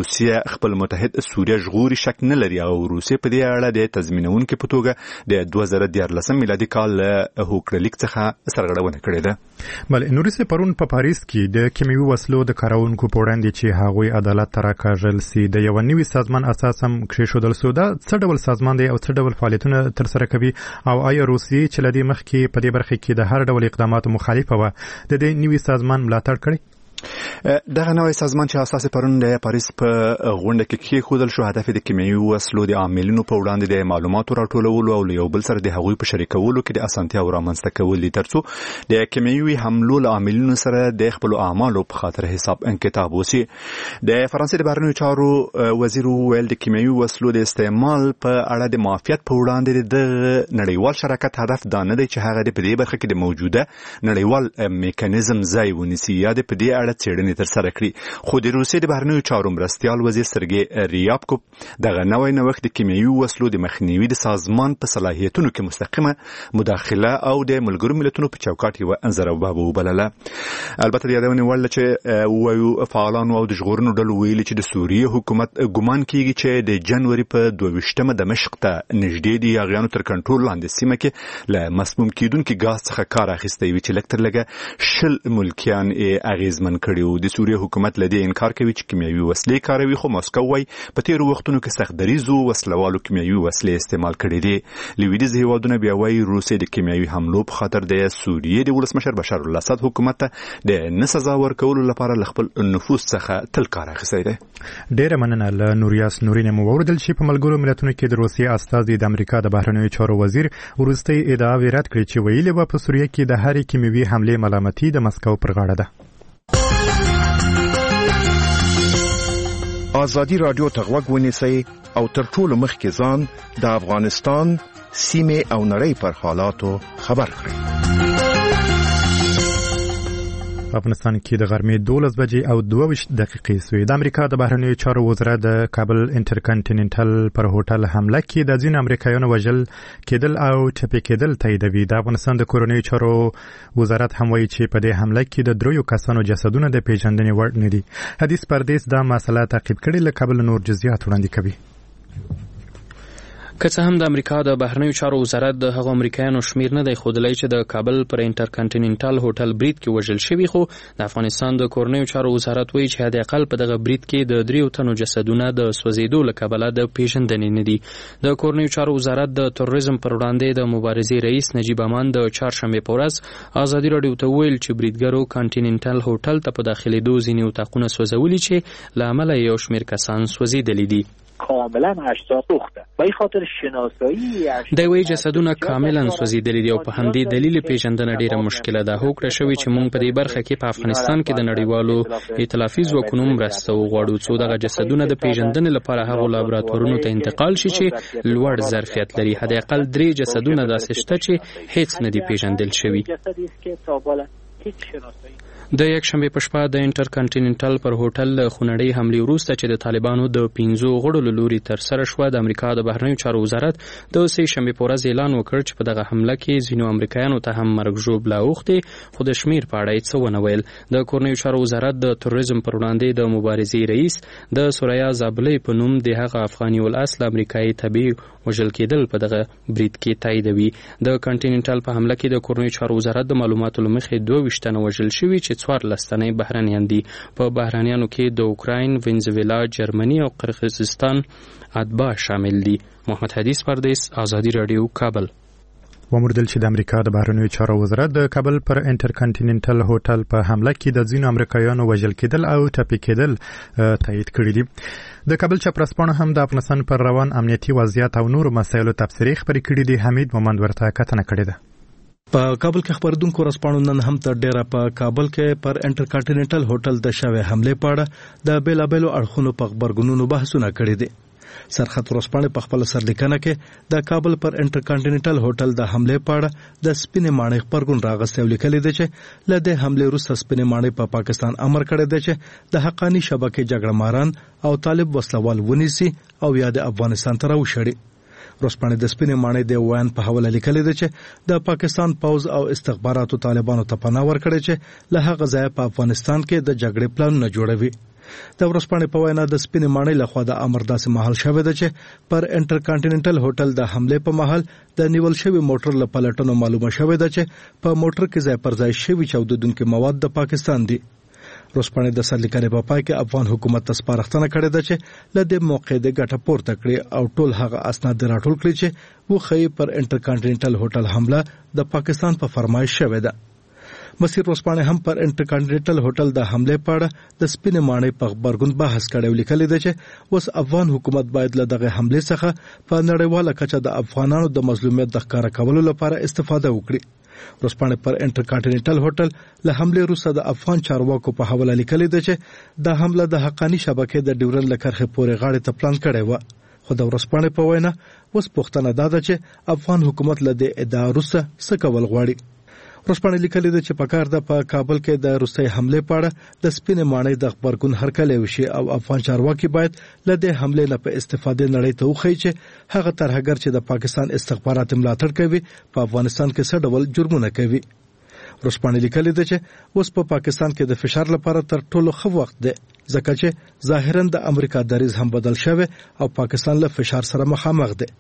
خپل متحد سوریه ژغوري شک نه لري او روسیې په دې اړه د تضمینونکو په توګه د 2014 میلادي کال له هوکړلیک څخه سرغړونه کړې ده. بل روسیې پرون په پاریس کې د کیمیاوي وسلو د کارونکو په وړاندې چې هغوی عدالت ته راکاږل سي د یو نوي سازمان اساس هم کېښودل سو. دا څه ډول سازمان دی او څه ډول فعالیتونه ترسره کوي او آیا روسیې چې لدې مخکې په دې برخه کې د هر ډول اقداماتو مخالفه وه د دې نوي سازمان ملاتړ کړی؟ دغه نوې سازمان چې اساس پرون د پاریس په غونډه کې کېښودل شو هدف د کیمیاوي وسلو د عاملینو په وړاندې د معلوماتو راټولولو او یو بل سره د هغوی په شریکولو کې د اسانتیاو رامنځته کول دي ترڅو د کیمیاوي حملو له عاملینو سره د خپل اعمالو په خاطر حساب انکتاب وشي. د فرانسې د بهرنیو چارو وزیر ویل د کیمیاوي وسلو د استعمال په اړه د معافیت په وړاندې د نړیوال شراکت هدف دا نه دی چې هغه د په دې برخه کې د موجوده نړیوال میکانیزم ځای ونیسي یا د په دې اړه څېړنې ترسره کړي. خو د روسیې د بهرنیو چارو مرستیال وزیر سرګی ریابکوف دغه نوی نوښت د کیمیاوي وسلو د مخنیوي د سازمان په صلاحیتونو کې مستقیمه مداخله او د ملګرو ملتونو په چوکاټ یوه انځوروبه وبلله. البته د یادونې وړ ده چې وایو فعالانو او د ژغورنو ډلو ویلي چې د سوریې حکومت ګمان کیږي چې د جنوري په 22 دمشق ته نږدې د یاغیانو تر کنټرول لاندې سیمه کې له مسموم کیدونکي ګاز څخه کار اخیستی وي چې لږ تر لږه 10 ملکیان اغیزمن کړي. د سوریې حکومت له دې انکار کوي چې کیمیاوي وسلې کاروي خو ماسکو وايي په تیرو وختونو کې سخت دریزو وسلوالو کیمیاوي وسلې استعمال کړي دي. لویدیز هیوادونه بیا وايي روسیې د کیمیاوي حملو په خاطر د سوریې د ولسمشر بشار الاسد حکومت ته د نه سزا ورکولو لپاره له خپل نفوذ څخه تل کار اخیستی دی. ډیره مننه. له نوریاس نورین مو وردل چې په ملګرو ملتونو کې د روسیې استازي د امریکا د بهرنیو چارو وزیر ورستي ادعا رد کړې چې ویلي و په سوریه کې د هرې کیمیاوي حملې ملامتي د مسکو پر غاړه ده. آزادی رادیو ته غوږ ونیسئ او تر ټولو مخکې ځان د افغانستان سیمې او نړۍ پر حالاتو خبر کړئ. په افغانستان کې د غرمې 12 بجې او 22 دقیقې سوې. د امریکا د بهرنیو چارو وزارت د کابل انټرکنټیننټل پر هوټل حمله کې د ځینو امریکایانو وژل کېدل او ټپي کېدل تاییدوي. د افغانستان د کورنیو چارو وزارت هم وایي چې په دې حمله کې د 3 کسانو جسدونه د پیژندنې وړ نه دي. حدیث پردیس دا مسله تعقیب کړي. له کابل نور جزئیات وړاندې کوي. که څه هم د امریکا د بهرنیو چارو وزارت د هغو امریکایانو شمیر نه دی ښودلی چې د کابل پر انټرکنټیننټل هوټل برید کې وژل شوي، خو د افغانستان د کورنیو چارو وزارت وایي چې حداقل په دغه برید کې د 3 تنو جسدونه د سوځېدو له کبله د پیژندنې نه دي. د کورنیو چارو وزارت د تروریزم پر وړاندې د مبارزې رئیس نجیب امان د چهارشنبې په ورځ ازادي راډیو ته وویل چې بریدګرو کانټیننټل هوټل ته په داخلېدو ځینې اتاقونه سوځولي چې له امله یو شمېر کسان سوځېدلي دي. کاملا 80 پخته به خاطر شناسایی د وی جسدونه کاملا سوځیدلي دي او په همدې دلیل پیژندنه ډیره مشکله ده. هوکړه شوی چې موږ په دې برخه کې په افغانستان کې د نړیوالو ائتلافي ځواکونو مرسته وغواړو څو دغه جسدونه د پیژندنې لپاره هغو لابراتوارونو ته انتقال شي چې لوړ ظرفیت لري. حداقل 3 جسدونه داسې شته چې هیڅ نه دي پیژندل شوي. د یک شنبه په شپه د انټرکنټیننټل پر هوټل خونړۍ حملې وروسته چې د طالبانو د 15 غړو له لوري ترسره شوه، د امریکا د بهرنیو چارو وزارت د سه شنبه په ورځ اعلان وکړ چې په دغه حمله کې ځینو امریکایانو ته هم مرګ ژوبله اوښتې، خو د شمیر په اړه څه ونه ویل. د کورنیو چارو وزارت د تروریزم پر وړاندې د مبارزې رئیس د سوریا زابلې په نوم د هغه افغاني الاصل امریکایي طبي وژل کېدل په دغه برید کې تاییدوي. د کنټیننټل په حمله کې د کورنیو چارو وزارت د معلوماتو له مخې 22 تنه وژل شوي چې 14 تنه بهرانيان دي. په بهرانيانو کې د اوکراین، وینزویلا، جرمني او قرغیزستان اتباع شامل دي. محمد حدیث پردیس، آزادی رادیو، کابل. ومردل چې د امریکا د بهرنیو چارو وزارت د کابل پر انټرکنټیننټل هوټل په حمله کې د ځینو امریکایانو وژل کېدل او ټپي کېدل تایید کړي دي. د کابل چپراسپانو هم د افغانستان پر روان امنیتي وضعیت او نورو مسایلو تبصرې خپرې کړي دي. حمید مومند ورته کتنه کړې ده. په کابل کې خبردونکو رسپانو نن هم تر ډیره په کابل کې پر انټرکنټیننټل هوټل د شوې حملې په اړه د بیلابېلو اړخونو په خبرګونونو بحثونه کړي دي. سرخط ورسپانه په خپل سرلیکنه کې د کابل پر انټرکنټیننټل هوټل د حملې په اړه د سپینې ماڼۍ خبرګون راغستې ولیکل دي چې له دې حملې وروسته سپینې ماڼۍ په پاکستان امر کړی دی چې د حقانی شبکې جګړه ماران او طالب وسلوال ونیسي او یا د افغانستان ته راوشړي. ورځپاڼې د سپینې ماڼۍ د ویان په حواله لیکلي ده چې د پاکستان پوز او استخباراتو طالبانو ته پناه ورکړي چې له هغه ځایه په افغانستان کې د جګړې پلانونه جوړوي. د ورځپاڼې په وینا د سپینې ماڼۍ لخوا د امر داسې مهال شوې ده چې پر انټرکانټیننټل هوټل د حمله په مهال د نیول شوی موټر له پلټنو معلومه شوې ده چې په موټر کې ځای پر ځای شوی چاودونکي مواد د پاکستان دي. ورځپاڼې د سرلیکنې په پای کې افغان حکومت ته سپارښتنه کړې ده چې له دې موقع د ګټه پورته کړي او ټول هغه اسناد راټول کړي چې وخی پر انټرکانټیننټل هوټل حمله د پاکستان په فرمایش شوې ده. مسیر ورځپاڼې هم پر انټرکانټیننټل هوټل د حمله په اړه د سپینې ماڼۍ په خبرګون بحث کړی او لیکلي ده چې اوس افغان حکومت باید له دغه حمله څخه په نړیواله کچه د افغانانو د مظلومیت د ښکاره کولو لپاره استفاده وکړي. ورځپاڼې پر انټرکانټیننټل هوټل له حمله وروسته د افغان چارواکو په حواله لیکلي ده چې د حمله د حقانی شبکې د ډیورن لکرخه پورې غاړې ته پلان کړی و. خو د ورځپاڼې په وینا اوس پوښتنه ده چې افغان حکومت له دې ادعا وروسته څه کول غواړي. ورځپاڼې لیکلي ده چې په کار ده په کابل کې د روسي حمله په اړه د سپینې ماڼۍ د خبرګون هرکلی وشي او افغان چارواکي باید له دې حمله نه په استفاده نړۍ ته وښيي چې هغه ترهګر چې د پاکستان استخبارات ملاتړ کوي په افغانستان کې څه ډول جرمونه کوي. ورځپاڼې لیکلي ده چې اوس په پاکستان کې د فشار لپاره تر ټولو ښه وخت دی ځکه چې ظاهرا د امریکا دریځ هم بدل شوی او پاکستان له فشار سره مخامخ دی.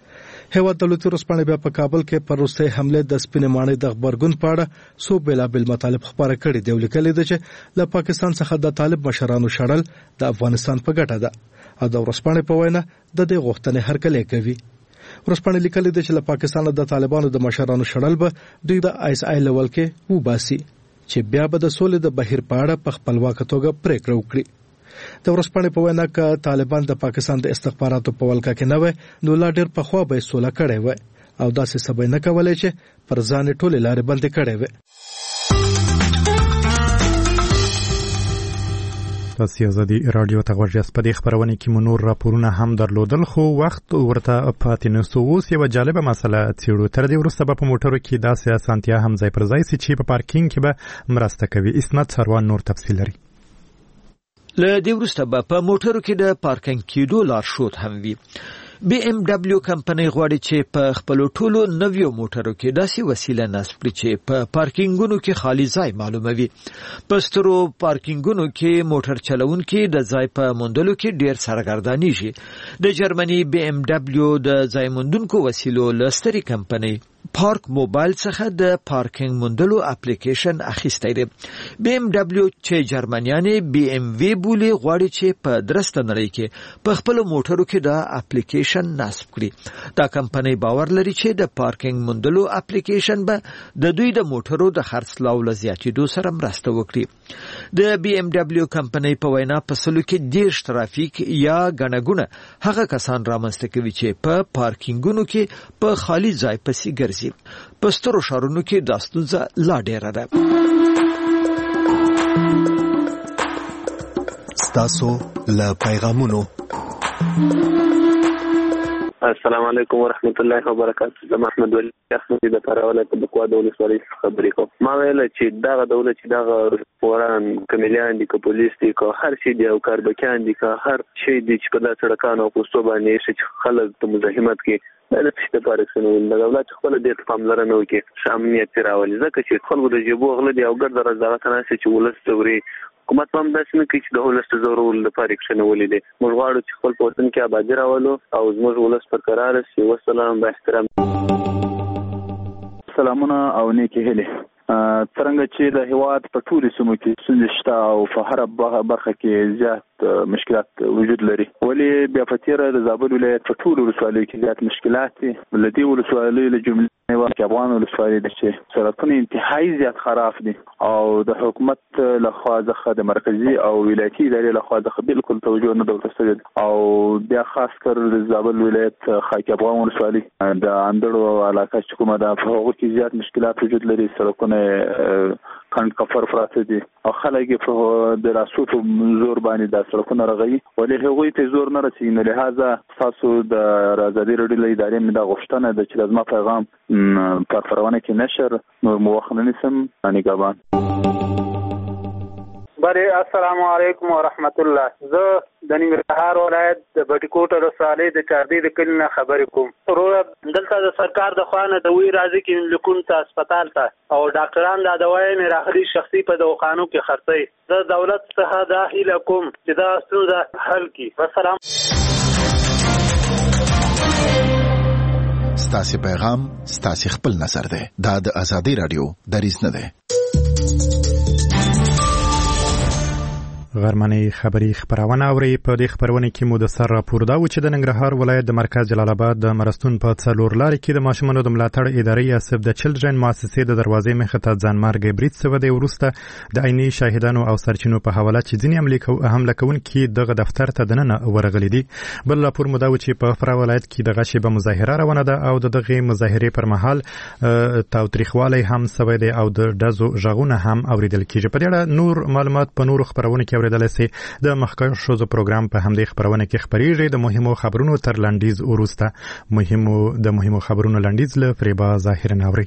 هیواد دولتي ورځپاڼې بیا په کابل کې پر روسي حمله د سپینې ماڼۍ د خبرګون په اړه څو بېلابېل مطالب خبره کړي دي او لیکلي ده چې له پاکستان څخه د طالب مشرانو شړل د افغانستان په ګټه ده او د ورځپاڼې په وینا د دې غوښتنې هرکلی کوي. ورځپاڼې لیکلي ده چې له پاکستان د طالبانو د مشرانو شړل به دوی د ISI لول کې وباسي چې بیا به د سولې د بهیر په اړه په خپلواکه توګه پریکړه وکړي. د ورځپاڼې په وینا ک طالبان د پاکستان د استخباراتو په ولکه کې نه وي نو لا ډېر پخوا به سوله کړې وي او داسې سبا نه کولای چې پر ځان ټول لارې بندې کړې وي. تاسو ازادي رادیو ته غوږ یاست. په دې خبرونه کې مو نور راپورونه هم درلودل خو وخت ورته پاتې نه سو. اوس یو جالبه مسله څېړو. تر دې وروسته په موټرو کې داسې اسانتیا هم ځای پر ځای سي چې په پارکینګ کې به مرسته کوي. اسناد سروان نور تفصیل لري. له دې وروسته به په موټرو کې د پارکینګ کېدو لارښود هم وي. BMW کمپنۍ غواړي چې په خپل ټولو نویو موټرو کې داسې وسیله نصب کړي چې په پارکینګونو کې خالي ځای معلوموي. په سترو پارکینګونو کې موټر چلونکي د ځای په موندلو کې ډېر سرګردانېږي. د جرمني BMW د ځای موندونکو وسیلو له سترې کمپنۍ پارک موبایل څخه د پارکینګ موندلو اپلیکیشن اخیستی دی. BMW چې جرمنیانې BMW بولي غواړي چې په درسته نړۍ کې په خپل موټرو کې د اپلیکیشن نصب کړي. دا کمپنۍ باور لري چې د پارکینګ موندلو اپلیکیشن به د دوی د موټرو د خرڅلاو له زیاتېدو سره مرسته وکړي. د BMW کمپنۍ په وینا په سلو کې 10 ترافیک یا ګڼهګونه هغه کسان رامنځته کوي چې په پارکینګونو کې په خالي ځای پسې ګرځي. په سترو ښارونو کې دا ستونزه لا ډېره ده. ستاسو له پیغامونو. السلام علیکم ورحمت الله وبرکاته. زه محمد ولی احمدی د فراه ولایت د بکوا د ولسوالۍ څخه خبرې کوم. ما ویل چې دغه دولت چې دغه فوران کمیلیان دي که پولیس دي که هر شي دي او کاربکیان دي که هر شي دي چې په داسې سړکانو او پوستو باندې چې خلک د مزاحمت کې دا د څه لپاره څنګه د دولت خپل د پاملرنه وکړي چې امنیت راولي ځکه چې خلکو د جيبو غل دي او ګرځ راځه تناسي چې ولست توري حکومت هم داسې نه کوي چې د ولست زورول لپاره کښنه ولې موږ غواړو چې خپل پوتن کې آبادی راولو او زموږ ولست پر قرار شي. والسلام با احترام. سلامونه او نیکی هیله. څنګه چې د هیواد په ټولو سیمو کې ستونزې شته او په هر برخه کې زیات مشکلات وجود لري. ولی بیا په تیره د زابل ولایت په ټولو ولسوالیو کې زیات مشکلات دي. لدی ولسوالیو له جملې کې افغان ولسوالۍ د چې سرکونه انتهایی زیات خراب دي او د حکومت له خوا څخه د مرکزی او ولایتي ادارې له خوا څخه بالکل توجه نه درته شوی او بیا خاص کر د زابل ولایت خاک افغان ولسوالۍ د اندړو علاقه چې کومه ده په هغه کې زیات مشکلات وجود لري. سرکونه کند کفر پراته دي او خلک په د راسوتو زور باندې د سرکونه رغوي ولې هغوی ته زور نه رسېږي. نو لهدا تاسو د ازادي رادیو له ادارې مې دا غوښتنه ده چې لازمه پیغام پر فرونه کې نشر نور موخنه نسم انګابان. بله السلام علیکم ورحمت الله. زه د ننګرهار ولایت د بټي کوټ ولسوالۍ د چاردې د کلي نه خبرې کوم. وروره دلته د سرکار د خوا نه د وی راځي کې لکون ته هسپتال ته او ډاکټران دا دوايي نه راغلي شخصي په دواخانو کې خرڅوي. زه دولت څخه دا هیله کوم چې دا ستونزه حل کړي. والسلام. ستاسو پیغام ستاسو خپل نظر ده. دا د ازادي رادیو دریځ نه ده. غرمنۍ خبری خبرونه اوري. په دې خبرونه کې مو د سر راپور دا و چې د ننګرهار ولایت د مرکز جلال آباد د مرستون په څلور لارې کې د ماشومانو د ملاتړ ادارې یا سیف د چلډرن مؤسسې د دروازې مخې ته ځانمرګي برید سوی دی. وروسته د عیني شاهدانو او سرچینو په حواله چې ځینې حمله کوونکي دغه دفتر ته دننه ورغلي دي. بل راپور مو دا و چې په فرا ولایت کې دغه شیبه مظاهره روانه ده او دغه مظاهرې پر مهال تاوتریخوالی هم سوی دی او د ډزو غږونه هم اوریدل کیږي. په دې اړه نور معلومات په نورو خبرونو کې اوریدل سي. د مخکښ پروګرام په همدې خبرونه کې خبريږي. د مهمو خبرونو تر لنډیز وروسته مهمو خبرونو لنډیز له فریبا ظاهر نوري.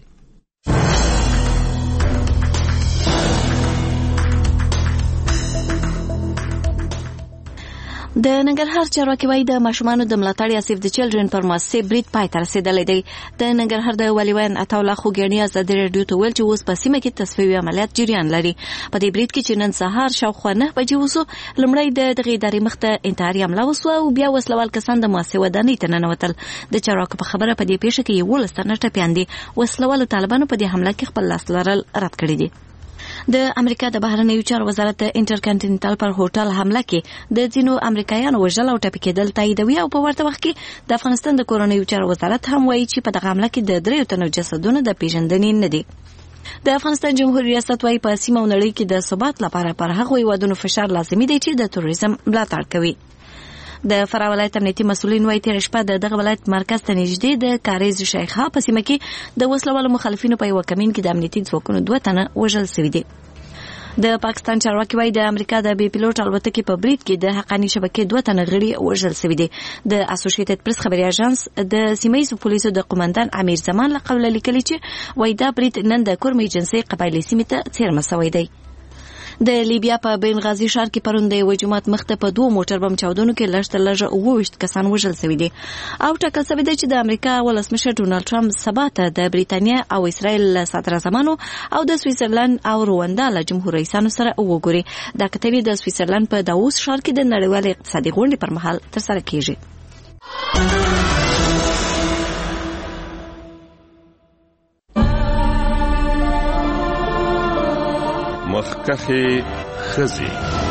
د ننګرهار چارواکي وايي د ماشومانو د ملاتړ یا سیف د چلډرن پر مؤسسې برید پای ته رسیدلی دی. د ننګرهار د والیوان عطاالله خوګیاني ازادي راډیو ته ویل چې اوس په سیمه کې تصفیوي عملیات جریان لري. په دې برید کې چې نن سهار شاوخوا 9 بجې وسو، لومړی د دغې ادارې مخ ته انتحاري حمله وسوه او بیا وسلوال کسان د مؤسسې ودانۍ ته ننوتل. د چارواکو په خبره په دې پیښه کې 11 تنه ټپیان دي. وسلوالو طالبانو په دې حمله کې خپل لاس لرل رد کړی دي. د امریکا د بهرنیو چارو وزارت د انټرکانټینټل پر هوټل حمله کې د ځینو امریکایانو وژل او ټپي کېدل تاییدوي او په ورته وخت کې د افغانستان د کورنیو چارو وزارت هم وایي چې په دغه حمله کې د 3 تنو جسدونه د پیژندنې نه دي. د افغانستان جمهوریت ریاست وايي په سیمه او نړۍ کې د ثبات لپاره پر هغو هیوادونو فشار لازمي دی چې د تروریزم ملاتړ کوي. د فرا ولایت امنیتي مسؤلین وايي تیر شپه د دغه ولایت مرکز ته نږدې د کاریز شیخه په سیمه کې د وسلوالو مخالفینو په یو کمین کې د امنیتي ځواکونو 2 تنه وژل شوي دي. د پاکستان چارواکي وايي د امریکا د بي پيلوټ الوتکې په برید کې د حقاني شبکې 2 تنه غړي وژل شوي دي. د اسوسییټډ پریس خبري اژانس د سیمایي پولیسو د قومندان امیر زمان له قوله لیکلي چې وايي دا برید نن د کورمي جنسي قبایلی سیمې ته څیرمه شوی دی. د لیبیا په بنغازي ښار کې پرون د یو جماعت مخته په 2 موټر بم چاودنو کې لږ تر لږه 28 کسان وژل شوي دي او ټاکل شوی دی چې د امریکا ولسمشر ډونالد ټرمپ سبا ته د بریتانیا او اسرائیل له صدراعظمانو او د سویسرلند او رواندا له جمهور رئیسانو سره وګوري. دا کتنې د سویسرلند په داووس ښار کې د نړیوال اقتصادي غونډې پر مهال ترسره کیږي. مخکخي خزي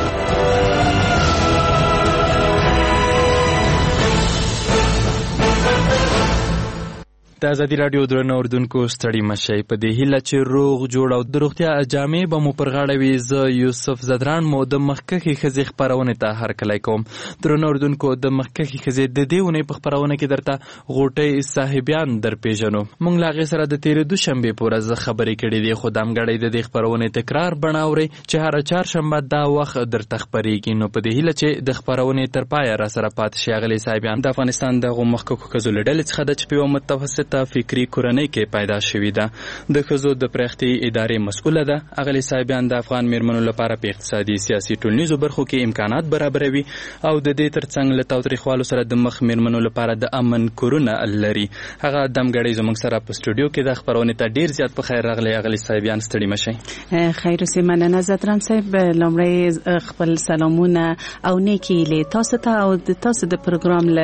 د ازادي راډیو درنو اوردونکو ستړي مشي په دې هیله چې روغ جوړ او د روغتیا جامې به مو پر غاړه وي. زه یوسف زدران مو د مخکخي خزي خبرونه ته هرکلی کوم. درنو اوردونکو د مخکخي خزي د دېونه په خبرونه کې درته غوټي صاحبيان در پیژنو. مونږ لاغه سره د تیر دوشنبه په ورځ خبرې کړې دي. خدام غړې د دې خبرونه تکرار بناوري چې هر چهارشنبه دا وخت درته خبرېږي. نو په دې هیله چې د خبرونه تر پای را سره پات شي. غلي صاحبيان د افغانستان د مخکخو خزو لړل څخه د چپیو متوسط فکری کورنۍ کې پیدا شوې ده. د خزو د پرختي ادارې مسؤله ده. اغلی صاحبان د افغان میرمنو لپاره په اقتصادي سیاسي ټولنیزو برخو کې امکانات برابروي او د دې ترڅنګ له تاوتریخوالو سره د مخ میرمنو لپاره د امن کورونه لري. هغه دمګړی زموږ سره په سټوډیو کې د خبرونه ته ډیر زیات په خیر راغلی. اغلی صاحبان ستړي مشي. خیر اوسې مننه زدران صاحب. لومړی خپل سلامونه او نیکی له تاسو ته او د تاسو د پروګرام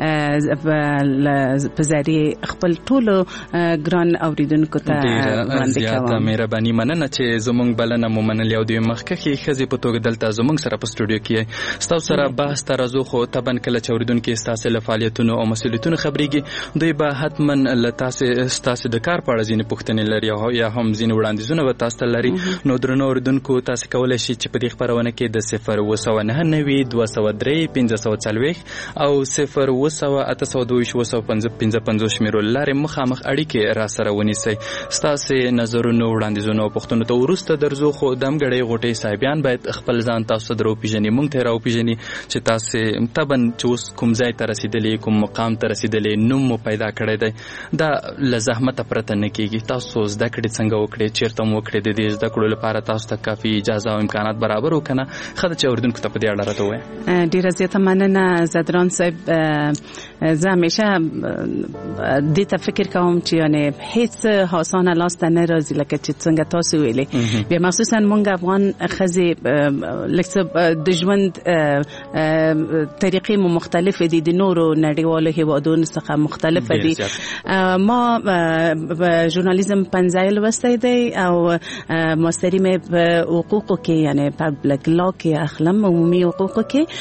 له په ذریعه خپل ټولو ګران اوریدونکو ته وړاندې کوم. مهرباني مننه چې زموږ بلنه مو منلې او د مخکخي خزي په توګه دلته زموږ سره په سټوډیو کې ستاسو سره بحث ترازو خو تبن کله چې اوریدونکو ستاسو له فعالیتونو او مسؤلیتونو خبريږي. دوی به حتما له تاسو د کار په اړه ځینې پوښتنې لري او یا هم ځینې وړاندیزونه به تاسو لري. نو درنو اوریدونکو تاسو کولای شئ چې په دې خبرونه کې د 0 203 540 او 0 822 555 شمیرو لارې مخامخ اړیکې را سره ونیسي. ستاسو نظرونو وړاندیزونو او پوښتنو ته ورسته درځو، خو دمګړې غوټې صاحبان باید خپل ځان تاسو درو پیژني، مونږ ته راو پیژني چې تاسو تبن چې اوس کوم ځای ته رسیدلې، کوم مقام ته رسیدلې، نوم مو پیدا کړی دی. دا له زحمت پرته نه کیږي. تاسو زده کړې څنګه وکړې، چیرته مو وکړې، د دې زده کړو لپاره تاسو ته کافي اجازه او امکانات برابر وکنه؟ خدای چې اوردونکو ته په دې اړه راته وایي. ډیره زیاته مننه زدران صاحب. زه همیشه دې ته فکر کوم چې یعنی هیڅ حسانه لاس ته نه راځي، لکه چې څنګه تاسو ویلې. بیا مخصوصا مونږ افغان ښځې لکه د ژوند طریقې مو مختلفې دي، د نورو نړیوالو هیوادونو څخه مختلفه دي. ما ژورنالیزم 15 لوستی دی او ماستری مې په حقوقو کې یعنی پبلک لا کې اخلم، عمومي حقوقو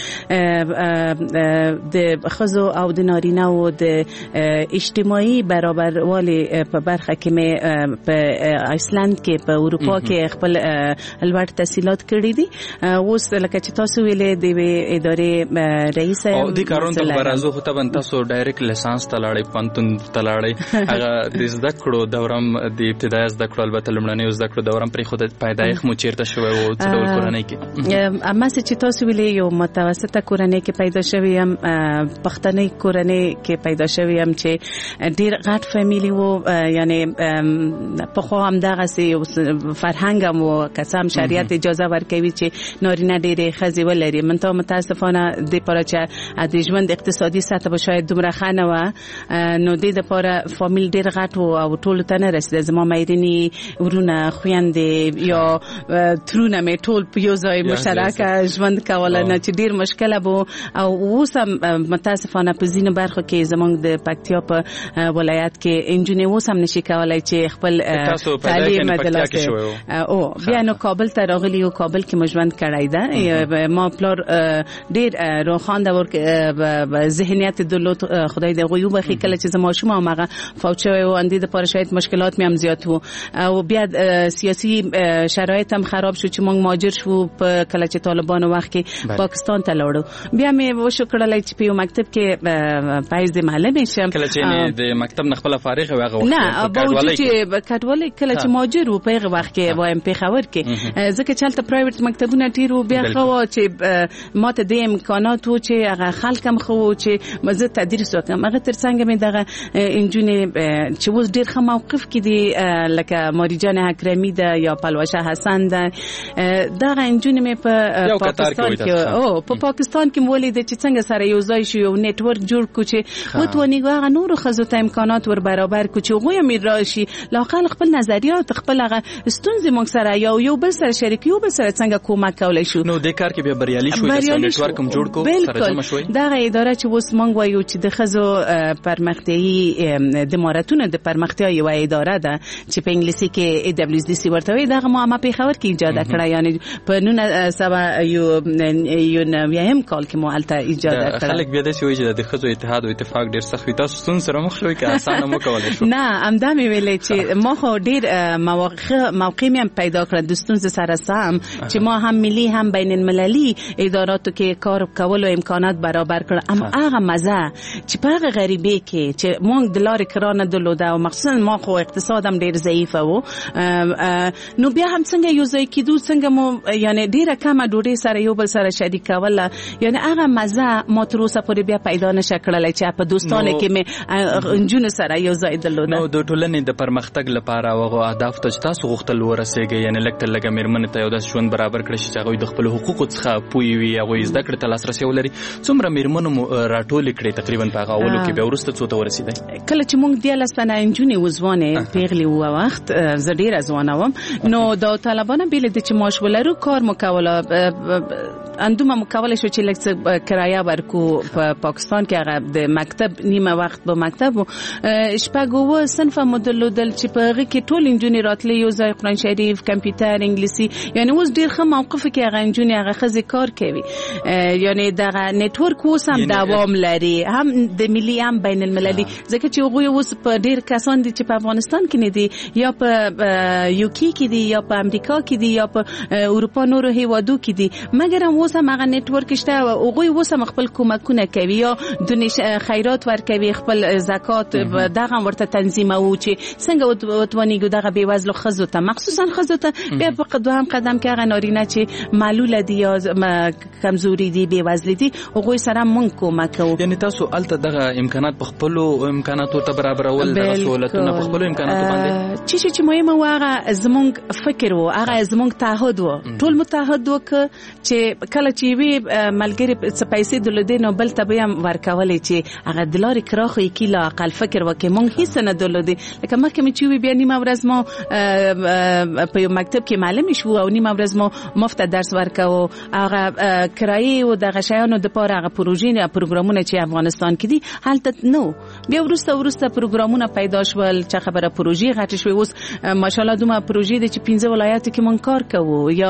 کې د ښځو او د نارینه‌و د اجتماعي برابروالي په برخه کې مې په آیسلند کې په اروپا کې خپل لوړ تحصیلات کړي دي. اوس لکه چې تاسو ویلې د ادارې رئیس او د کارون ته برازو خو ته تاسو ډایرکټ لیسانس تلاړی پانتون تلاړی هغه د زده کړو دورم د ابتدایي زده کړو البته لمړنۍ زده کړو دورم پرې خود پیدایښت مو چیرته شوی او څه ډول کورنۍ کې؟ اما چې تاسو ویلې یو متوسطه کورنۍ کې پیدا شوی یم، پښتني کورنۍ کې پیدا شوی یم چې ډیر غټ فامیلی وو، یعنی په خو هم دغه سي فرهنګ مو قسم شریعت اجازه ورکوي چې نارینه ډېرې ښځې ولري. منتها متاسفانه د پاره چې د ژوند اقتصادي سطح به شاید دومره ښه نه وه، نو د دپاره فامیل ډېر غټ و او ټولو ته نه رسېده. زما میرنې ورونه خویندې یا ترونه مې ټول په یو ځای مشترکه ژوند کوله، نه چې ډېر مشکله به. او اوس هم متاسفانه په ځینو برخو کې زموږ د پکتیا په ولایت کې انجونې اوس هم نشي کولی چې خپل تعلیم دلاسه او بیا نو کابل ته راغلي او کابل کې مو ژوند کړی ده. ما پلار ډېر روښانه ور ذهنیت درلود، خدای دې هغوی وبخښي. کله چې زما شوم هغه فوت شوی و، اندې دپاره شاید مشکلات مې هم زیات و او بیا سیاسي شرایط هم خراب شو چې موږ مهاجر شو په کله چې طالبانو وخت کې پاکستان ته لاړو. بیا مې وشو کړلی چې په یو مکتب کې په حیث د معلمې شم. کله چې د مکتب نه خپله فارغ وې هغه وخت نه باوجود چې کډوالۍ کله چې مهاجر و په هغه وخت کې وایم پېښور کې، ځکه چې هلته پرایویټ مکتبونه ډېر و. بیا ښه وه چې ما ته د امکانات و چې هغه خلک هم ښه و چې زه تدریس وکړم. هغه تر څنګ مې دغه نجونې چې اوس ډېر ښه موقف کې دي، لکه ماریجان حکرمي ده یا پلوشه حسن ده، دغه نجونې مې په پاکستان کې او په پاکستان کې ولیدې چې څنګه سره یو ځای شو، یو نیټورک جوړ کړو چې وتوانیږو هغه نورو ښځو ته امکانات ور برابر کړو چې هغوی هم راشي لااقل خپل نظریات خپل هغه ستونزې موږ سره یو بل سره شریک یو بل سره څنګه کومک کولی شو. نو د کار کې بیا بریالي شوي، تاسو نیټورک هم جوړ کړو، سره جمع شوي. دغه اداره چې اوس موږ وایو چې د ښځو پرمختیایي د مهارتونو د پرمختیا یوه اداره ده چې په انګلیسي کې AWDC ورته وایي، دغه ما پېښور کې ایجاد کړه، یعنی په 1990 کال کې مو هلته ایجاد کړه. خلک بیا داسې وایي چې د ښځو اتحاد او اتفاق ډېر سخت وي، تاسو ستونزو سره مخ شوئ که اسانه مو کولی شو؟ نه همدا مې ویلې چې ما خو ډېر موقع مې هم پیدا کړه د ستونزو سره سم چې ما هم ملي هم بین المللي اداراتو کې کار کولو امکانات برابر کړه. اما هغه مزه چې په هغه غریبۍ کې چې موږ د لارې کرا نه درلوده او مخصوصا ما خو اقتصاد هم ډېر ضعیفه و، نو بیا هم څنګه یو ځای کېدو، څنګه مو یعنې ډېره کمه ډوډۍ سره یو بل سره شریک کوله، یعنې هغه مزه ما تر اوسه پورې بیا پیدا نشه کړلی چې په دوستانو کې مې نجونو سره یو ځای درلوده. نو د ټولنې د پرمختګ لپاره هغو اهدافو ته چې تاسو غوښتل ورسېږئ، یعنې لږ تر لږه مېرمنې ته یو داسې ژوند برابر کړی شي چې هغوی د خپلو حقوقو څخه پوهې وي، هغوی زده کړې ته لاسرسی ولري. څومره مېرمنو مو راټولې کړې تقریبا په هغه اولو کې، بیا وروسته څو ته ورسېدئ؟ کله چې موږ 13 تنه نجونې وځوانې پیغلې وه وخت، زه ډېره ځوانه وم، نو دا طالبانه بېله د چې معاش ولرو کار مو کوله، اندومه مو کولی شو چې لږ څه کرایه ورکو. په پاکستان کې هغه د مکتب نیمه وخت به مکتب و، شپږ اووه صنفه مو درلودل چې په هغې کې ټول نجونې راتلې یو ځای، قرآن شریف، کمپیوټر، انګلیسي، یعنې اوس ډېر ښه موقفو کې هغه نجونې هغه ښځې کار کوي. یعنې دغه نیټورک اوس هم دوام لري، هم د ملي هم بین المللي، ځکه چې هغوی اوس په ډېر کسان دي چې په افغانستان کې نه دي، یا په UK کې دي، یا په امریکا کې دي، یا په اروپا نورو هیوادو کې دي، مګر هم اوس هم هغه نیټورک شته او هغوی اوس هم خپل کومکونه کوي، یا دونې خیرات ورکوي، خپل زکات مالیات دغه ورته تنظیمو چې څنګه وتونیګو دغه بیوزلو ښځو ته مخصوصا ښځو ته بیا په دوهم قدم کې هغه نارینه چې معلوله دي یا کمزوري دي بیوزلي دي هغوی سره مونږ کومک کوو. یعنی تاسو الته دغه امکانات په خپل امکاناتو ته برابرول دغه سہولتونه په خپل امکاناتو باندې چې مهمه و هغه زمونږ فکر و هغه زمونږ تعهد و ټول متحد وک چې کله چې وی ملګری پیسې دلته نو بل ته هم ورکولې چې هغه دلاري کراخو یکی لا اقل فکر وکي مونږ هیڅ نه دلته لکه مکه می چې وی بیا نیمه ورځ ما په مکتب کې معلم شو او نیمه ورځ ما مفت درس ورکاو هغه کرایي او د غشایانو د پاره هغه پروژې پروګرامونه چې افغانستان کې دي حالت نو بیا ورسته پروګرامونه پیدا شول چې خبره پروژې غټ شوی اوس ماشاءالله دومره پروژې دي چې 15 ولایت کې مونږ کار کوو یا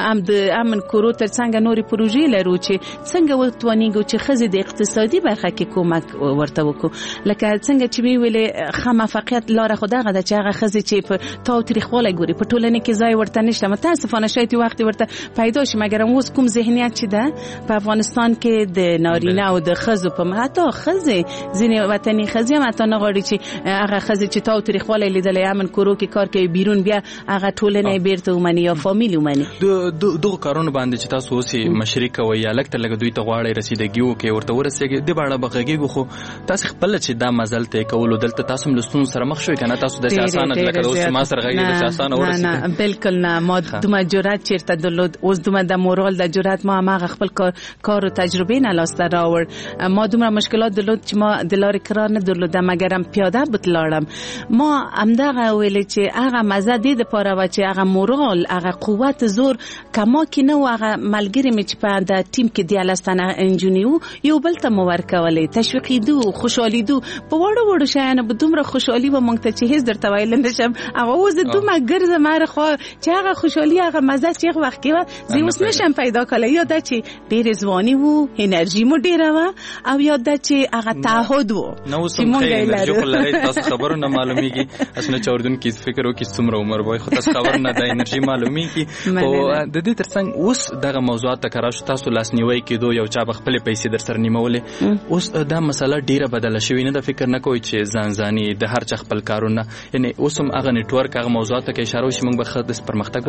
د امن کورو تر څنګه نوري پروژې لرو چې څنګه وتونیګو چې خزې د اقتصادي برخه کې کومک ورته وکړو لکه څنګه چې ویلې خامفقیت لاره خو دغه د چې هغه خزې چې په تاو تاریخواله ګوري په ټولنه کې ځای ورته نشته متاسفانه شاید وخت ورته پیدا شي مګر اوس کوم ذهنیت چې ده په افغانستان کې د نارینه او د خزو په حتی خزې ځینې وطني خزې هم حتی نه غواړي چې هغه خزې چې تاو تاریخواله لیدلې امن کورو کې کار کوي بیرون بیا هغه ټولنه بیرته ومني یا فامیل ومني دغه کارونه باندې چې تاسو اوسې مشري کوي یا لکه لګ دوی ته غواړي رسیدګي وکي ورته ورسېږي د باړه بغږیږي خو تاسو خپل چې دا مزل ته کول دلته تاسو ملستون سره مخ شوي کنه تاسو د اساسانه لکه اوس ما سره غږی د اساسانه ورسېږي نه بالکل نه ما دومره جرأت چیرته درلود اوس دومره د مورال د جرأت ما خپل کار او تجربه نه لاسته راوړ ما دومره مشکلات درلود چې ما د لارې قرار نه درلودم مګرم پیاده بتلاړم ما همدغه ویل چې هغه مزه دې د پاره و چې هغه مورال هغه قوت زور کما کې نه هغه ملګری مې چې په د ټیم کې دی لستانه انجنیو یو بل ته مو ورکولې تشویقي دو خوشحالي دو په وړو شیانو به دومره خوشحالي و مونږ ته چې هیڅ درته ویل نشم هغه اوس دومره ګرځه ماره خو چې هغه خوشحالي هغه مزه چې وخت کې زه اوس نشم پیدا کولای یا د چې ډېر ځواني وو انرژي مو ډېره و او یا د چې هغه تعهد وو چې مونږ لري تاسو خبرو نه معلومیږي اسنه چوردون کې فکر وکي څومره عمر وای خو تاسو خبر نه د انرژي معلومیږي او د دې ترڅنګ اوس دغه موضوعات ته راشه تاسو لاسنیوي کېدو یو چا بخپل پیسې در سره نیمولې اوس دا مسله ډیره بدله شوې نه د فکر نه کوي چې ځانځاني د هر چا خپل کارونه یعنی اوس هم هغه نتورک هغه موضوعات ته اشاره وشي موږ به خد پرمختګ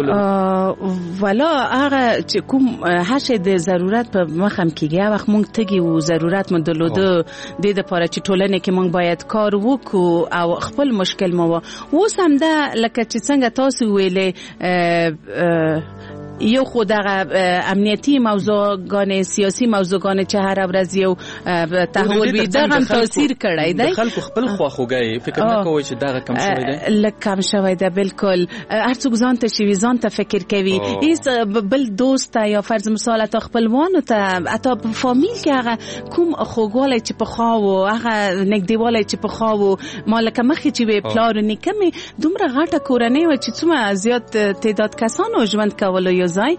ولرو والا هغه چې کوم هر شی د ضرورت په مخم کېږي وخت موږ تګي او ضرورت مو درلوده د دې لپاره چې ټولنه کې موږ باید کار وکړو او خپل مشکل مو اوس هم دا لکه چې څنګه تاسو ویلې یو خود دغه امنیتی موضوعګان سیاسي موضوعګان چې هر ورځ یو تحول وي دغه تاثیر کړی دی خلکو خپل خواخوږي فکر نه کوي چې دغه کم شوی دی لکه کم شوی دی بالکل هر څوک ځان ته شي ځان ته فکر کوي هیڅ بل دوست یا فرض مثال ته خپلوان ته اته په فامیل کې هغه کوم خوګواله چې په خواو هغه نګدیواله چې په خواو مالک مخې چې په پلار نکمه دومره غټه کورنۍ و چې څومره زیات تعداد کسانو ژوند کولو ځای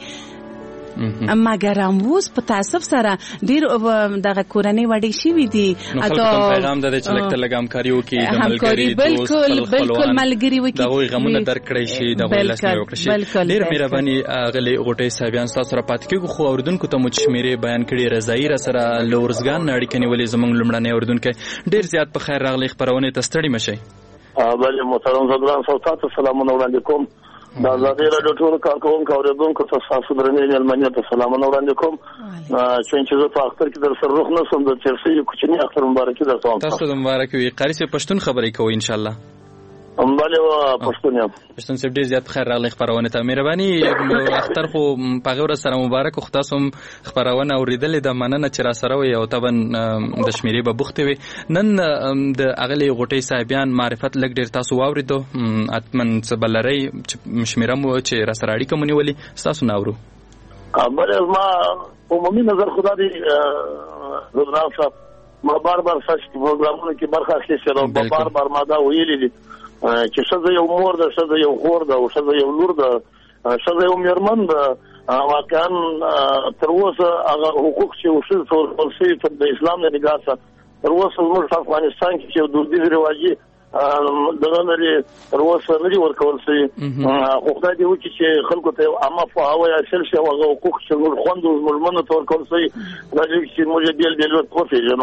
مګر اوس په تاسف سره ډیر دغه کورنۍ وړي شي وي دي اته پیغام ده چې لکه لګام کاریو کې د ملګری بالکل ملګری وکي دا وي غمونه درکړی شي دا وي لاسنه وکړي شي ډیر مهرباني غلي غټي صاحبان تاسو را پات کېږي خو اوردونکو ته مو شمیرې بیان کړي رضای را سره لورزګان اړیکې نیولې زمونږ لمړنۍ اوردونکو ډیر زیات په خیر راغلي خبرونه ته ستړي مشي بله محترم زدران صوتات سلامونه وړاندې کوم دا زادي راډیو ټول کارکونکو اوریدونکو ته تاسو درنې ملمنې ته سلامونه وړاندې کوم چې زه په اختر کې در سره روح نسم د چرسي کوچني اختر مبارکي درته وایم تاسو د مبارکي وي قاری سي پښتون خبرې کوي ان شاء الله بله پښتون یم پښتون سي ډیر زیات خیر راغلی خبرونه ته مهرباني اختر خو پغه ور سره مبارک خو تاسو خبرونه اوریدلې د مننه چې را سره وي او تبن د شمیرې به بوخته وي نن د اغلی غټي صاحبان معرفت لګ ډیر تاسو واوریدو اتمن سبلری شمیره مو چې را سره اړیکه مونږ ولي تاسو ناورو بله ما عمومي نظر خدا دې زدران صاحب ما بار سچ پروګرامونو کې برخه اخیستې ده بار ما دا ویلي دي چې ښځه یو مور ده ښځه یو خور ده او ښځه یو لور ده ښځه یو میرمن ده واقعا تر اوسه هغه حقوق چې ښځو ته ورکړل شوي د اسلام د نګاه څخه تر اوسه زموږ په افغانستان کې چې یو دودیز رواجي دغه لري تر اوسه نه دي ورکول شوي خو خدای دې وکړي چې خلکو ته عامه پوهاوی حاصل شي او هغه حقوق چې زموږ خویندو زموږ مېرمنو ته ورکول شوي دا چې موږ یې بېل بېل وپېژنو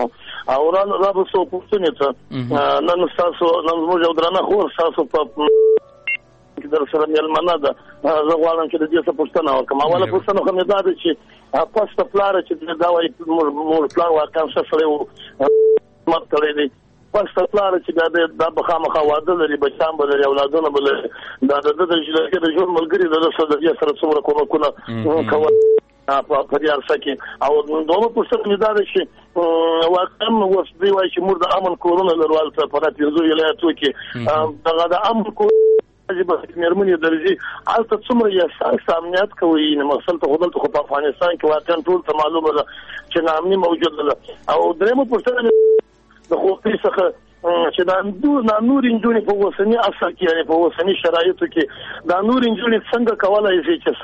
او را به څو پوښتنې ته نن تاسو نن موږ یو درنه خور تاسو په در سره مېلمانه ده زه غواړم چې د دې څه پوښتنه وکړم. اوله پوښتنه خو مې دا ده چې پسته پلاره چې دا وایي مور پلار واقعا ښه سړی و مات کړی دی پسته پلاره چې دا به خامخا واده لري بچیان به لري اولادونه به لري دا د ژوند ملګري د دې سره څومره کومکونه کول په دې ارسه کې. او دومره پوښتنه مې دا ده چې واقعا اوس دوی وایي چې موږ د امن کورونه لرو هلته په 15 ولایتو کې دغه د امن کور چې به مېرمنې درځي هلته څومره یې احساس امنیت کوي مثلا ته خو په افغانستان کې واقعا ټول ته معلومه ده چې ناامني موجوده ده. او درېیمه پوښتنه د خوښۍ څخه چې دا نور انجونې په اوسني عصر کې یعنې په اوسني شرایطو کې دا نور انجونې څنګه کولی شي چې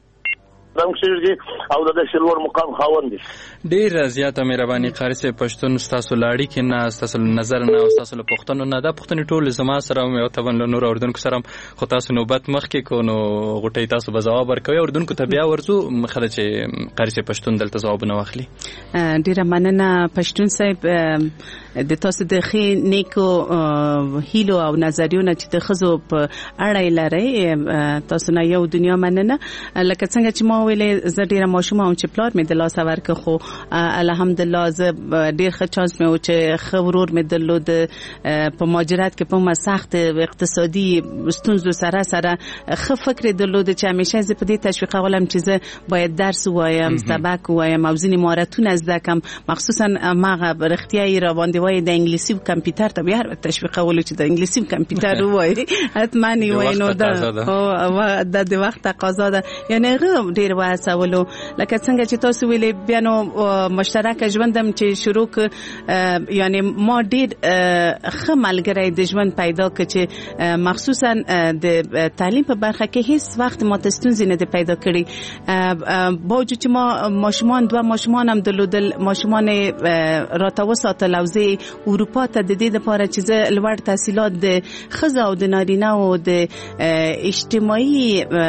او د شلور مقام خاوند دي. ډیر زیاته مهرباني قاری صاحب پښتون تاسو لاړی کې نه تاسو نظر نه او تاسو له پښتون نه دا پښتون ټول زما سره او تبن له نور اردن سره خو تاسو نوبت مخ کې کو نو غټي تاسو به جواب ورکوي اردن کو ته بیا ورزو مخله چې قاری صاحب پښتون دلته جواب نه واخلي. ډیره مننه پښتون صاحب د تاسو د خې نیکو هیلو او نظریونه چې د خزو په اړه لري تاسو نه یو دنیا مننه. لکه څنګه چې ما ویلې زه ډیره ماشوم هم چې پلار مې د لاس ورکه خو الحمدلله زه ډیر ښه چانس مې و چې خبرور مې درلود په مهاجرت کې په سخت اقتصادي ستونزو سره ښه فکر درلود چې همیشه زه په دې تشویقولم چې زه باید درس وایم سبق وایم او ځینې مهارتونه زده کړم مخصوصا ماغه برختیاي را باندې وای د انګلیسي کمپیوټر ته بیا تشویقول چې د انګلیسي کمپیوټر وای حتما نه وای نو دا د وخت تقاضا ده یعنی ډیر واسولو لکه څنګه چې تاسو ویلې بیا نو مشترک ژوندم چې شروع یعنی ما ډیر ښه ملګری د ژوند پیدا کړ چې مخصوصا د تعلیم په برخه کې هیڅ وخت ما تستونزې نه پیدا کړې باوجود چې ما ماشومان دوه ماشومان هم درلودل ماشومان راتاو ساتل او زه اروپا ته د دې لپاره چې زه لوړ تحصیلات د ښځو او د نارینه او د اجتماعي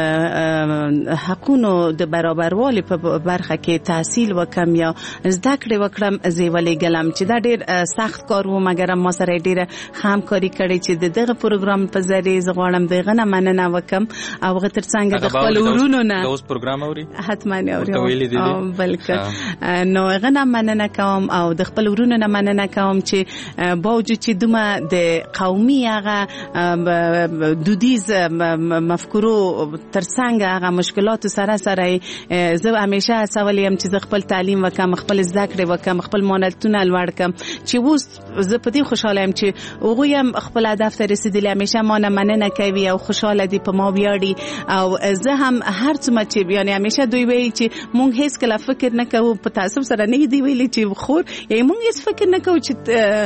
حقونو د برابروالي په برخه کې تحصیل وکم یا زده کړې وکړم زه ولې ګلم چې دا ډېر سخت کار و مګر ما سره ډېر همکاري کړې چې دغه پروګرام په ذریعه زه غواړم دغه نه مننه وکم او غتر څنګه د خپل ورونو نه اوس پروګرام اوري حتما اوري بلکې نو غنه مننه کوم او د خپل ورونو نه مننه کوم چې باوجود چې دومره د قومي هغه دودیز مفکورو ترڅنګ هغه مشکلات سره زه همیشه سوالیم چې خپل تعلیم وکم خپل زده کړې وکم خپل مهارتونه لوړ کم چې اوس زه په دې خوشاله یم چې هغه هم خپل هدف ته رسیدلی همیشه ما نه مننه کوي او خوشاله دي په ما ویاړي او زه هم هر څومره چې یعنی همیشه دوی وایي چې مونږ هیڅ کله فکر نه کوو په تعصب سره نه دی ویلي چې خور یې مونږ هیڅ فکر نه کوو چې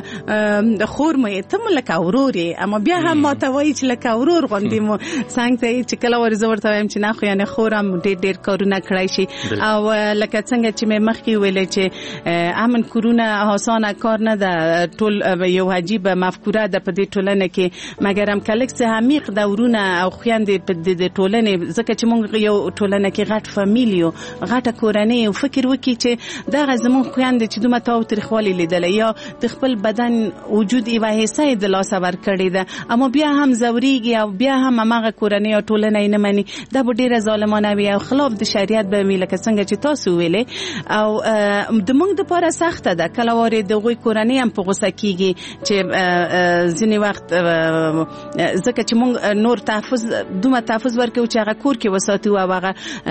خور مې ته لکه ورور یې اما بیا هم ما ته وایي چې لکه ورور غوندې مو څنګه چې کله ورزه ورته وایم چې نه خو یعنی خورم ډېر کارونه کړای شي او لکه څنګه چې مې مخکې ویلې چې امن کورونه آسانه کار نه ده ټول یو عجیب مفکوره ده په دې ټولنه کې مګر هم کلکس عمیق دورونه او خويندې په دې ټولنه ځکه چې موږ یو ټولنه کې غټ فامیلیو غټه کورنۍ او فکر وکړي چې دا زموږ خويندې چې دومره تاو تاریخوالي لیدل یا د خپل بدن وجود ایوه حصہ د لاس ور کړی ده اما بیا هم زوريږي او بیا هم هغه کورنۍ او ټولنه نه مني دا ډیره ظالمانه وي او خلاف د شریعت به ملي څنګه چې تاسو ویلې او د موږ د لپاره سخته ده کله واره د غوي کورنۍ هم په غوسه کیږي چې ځینی وخت ځکه چې موږ نور تحفظ ورکو چې هغه کور کې وساتو او هغه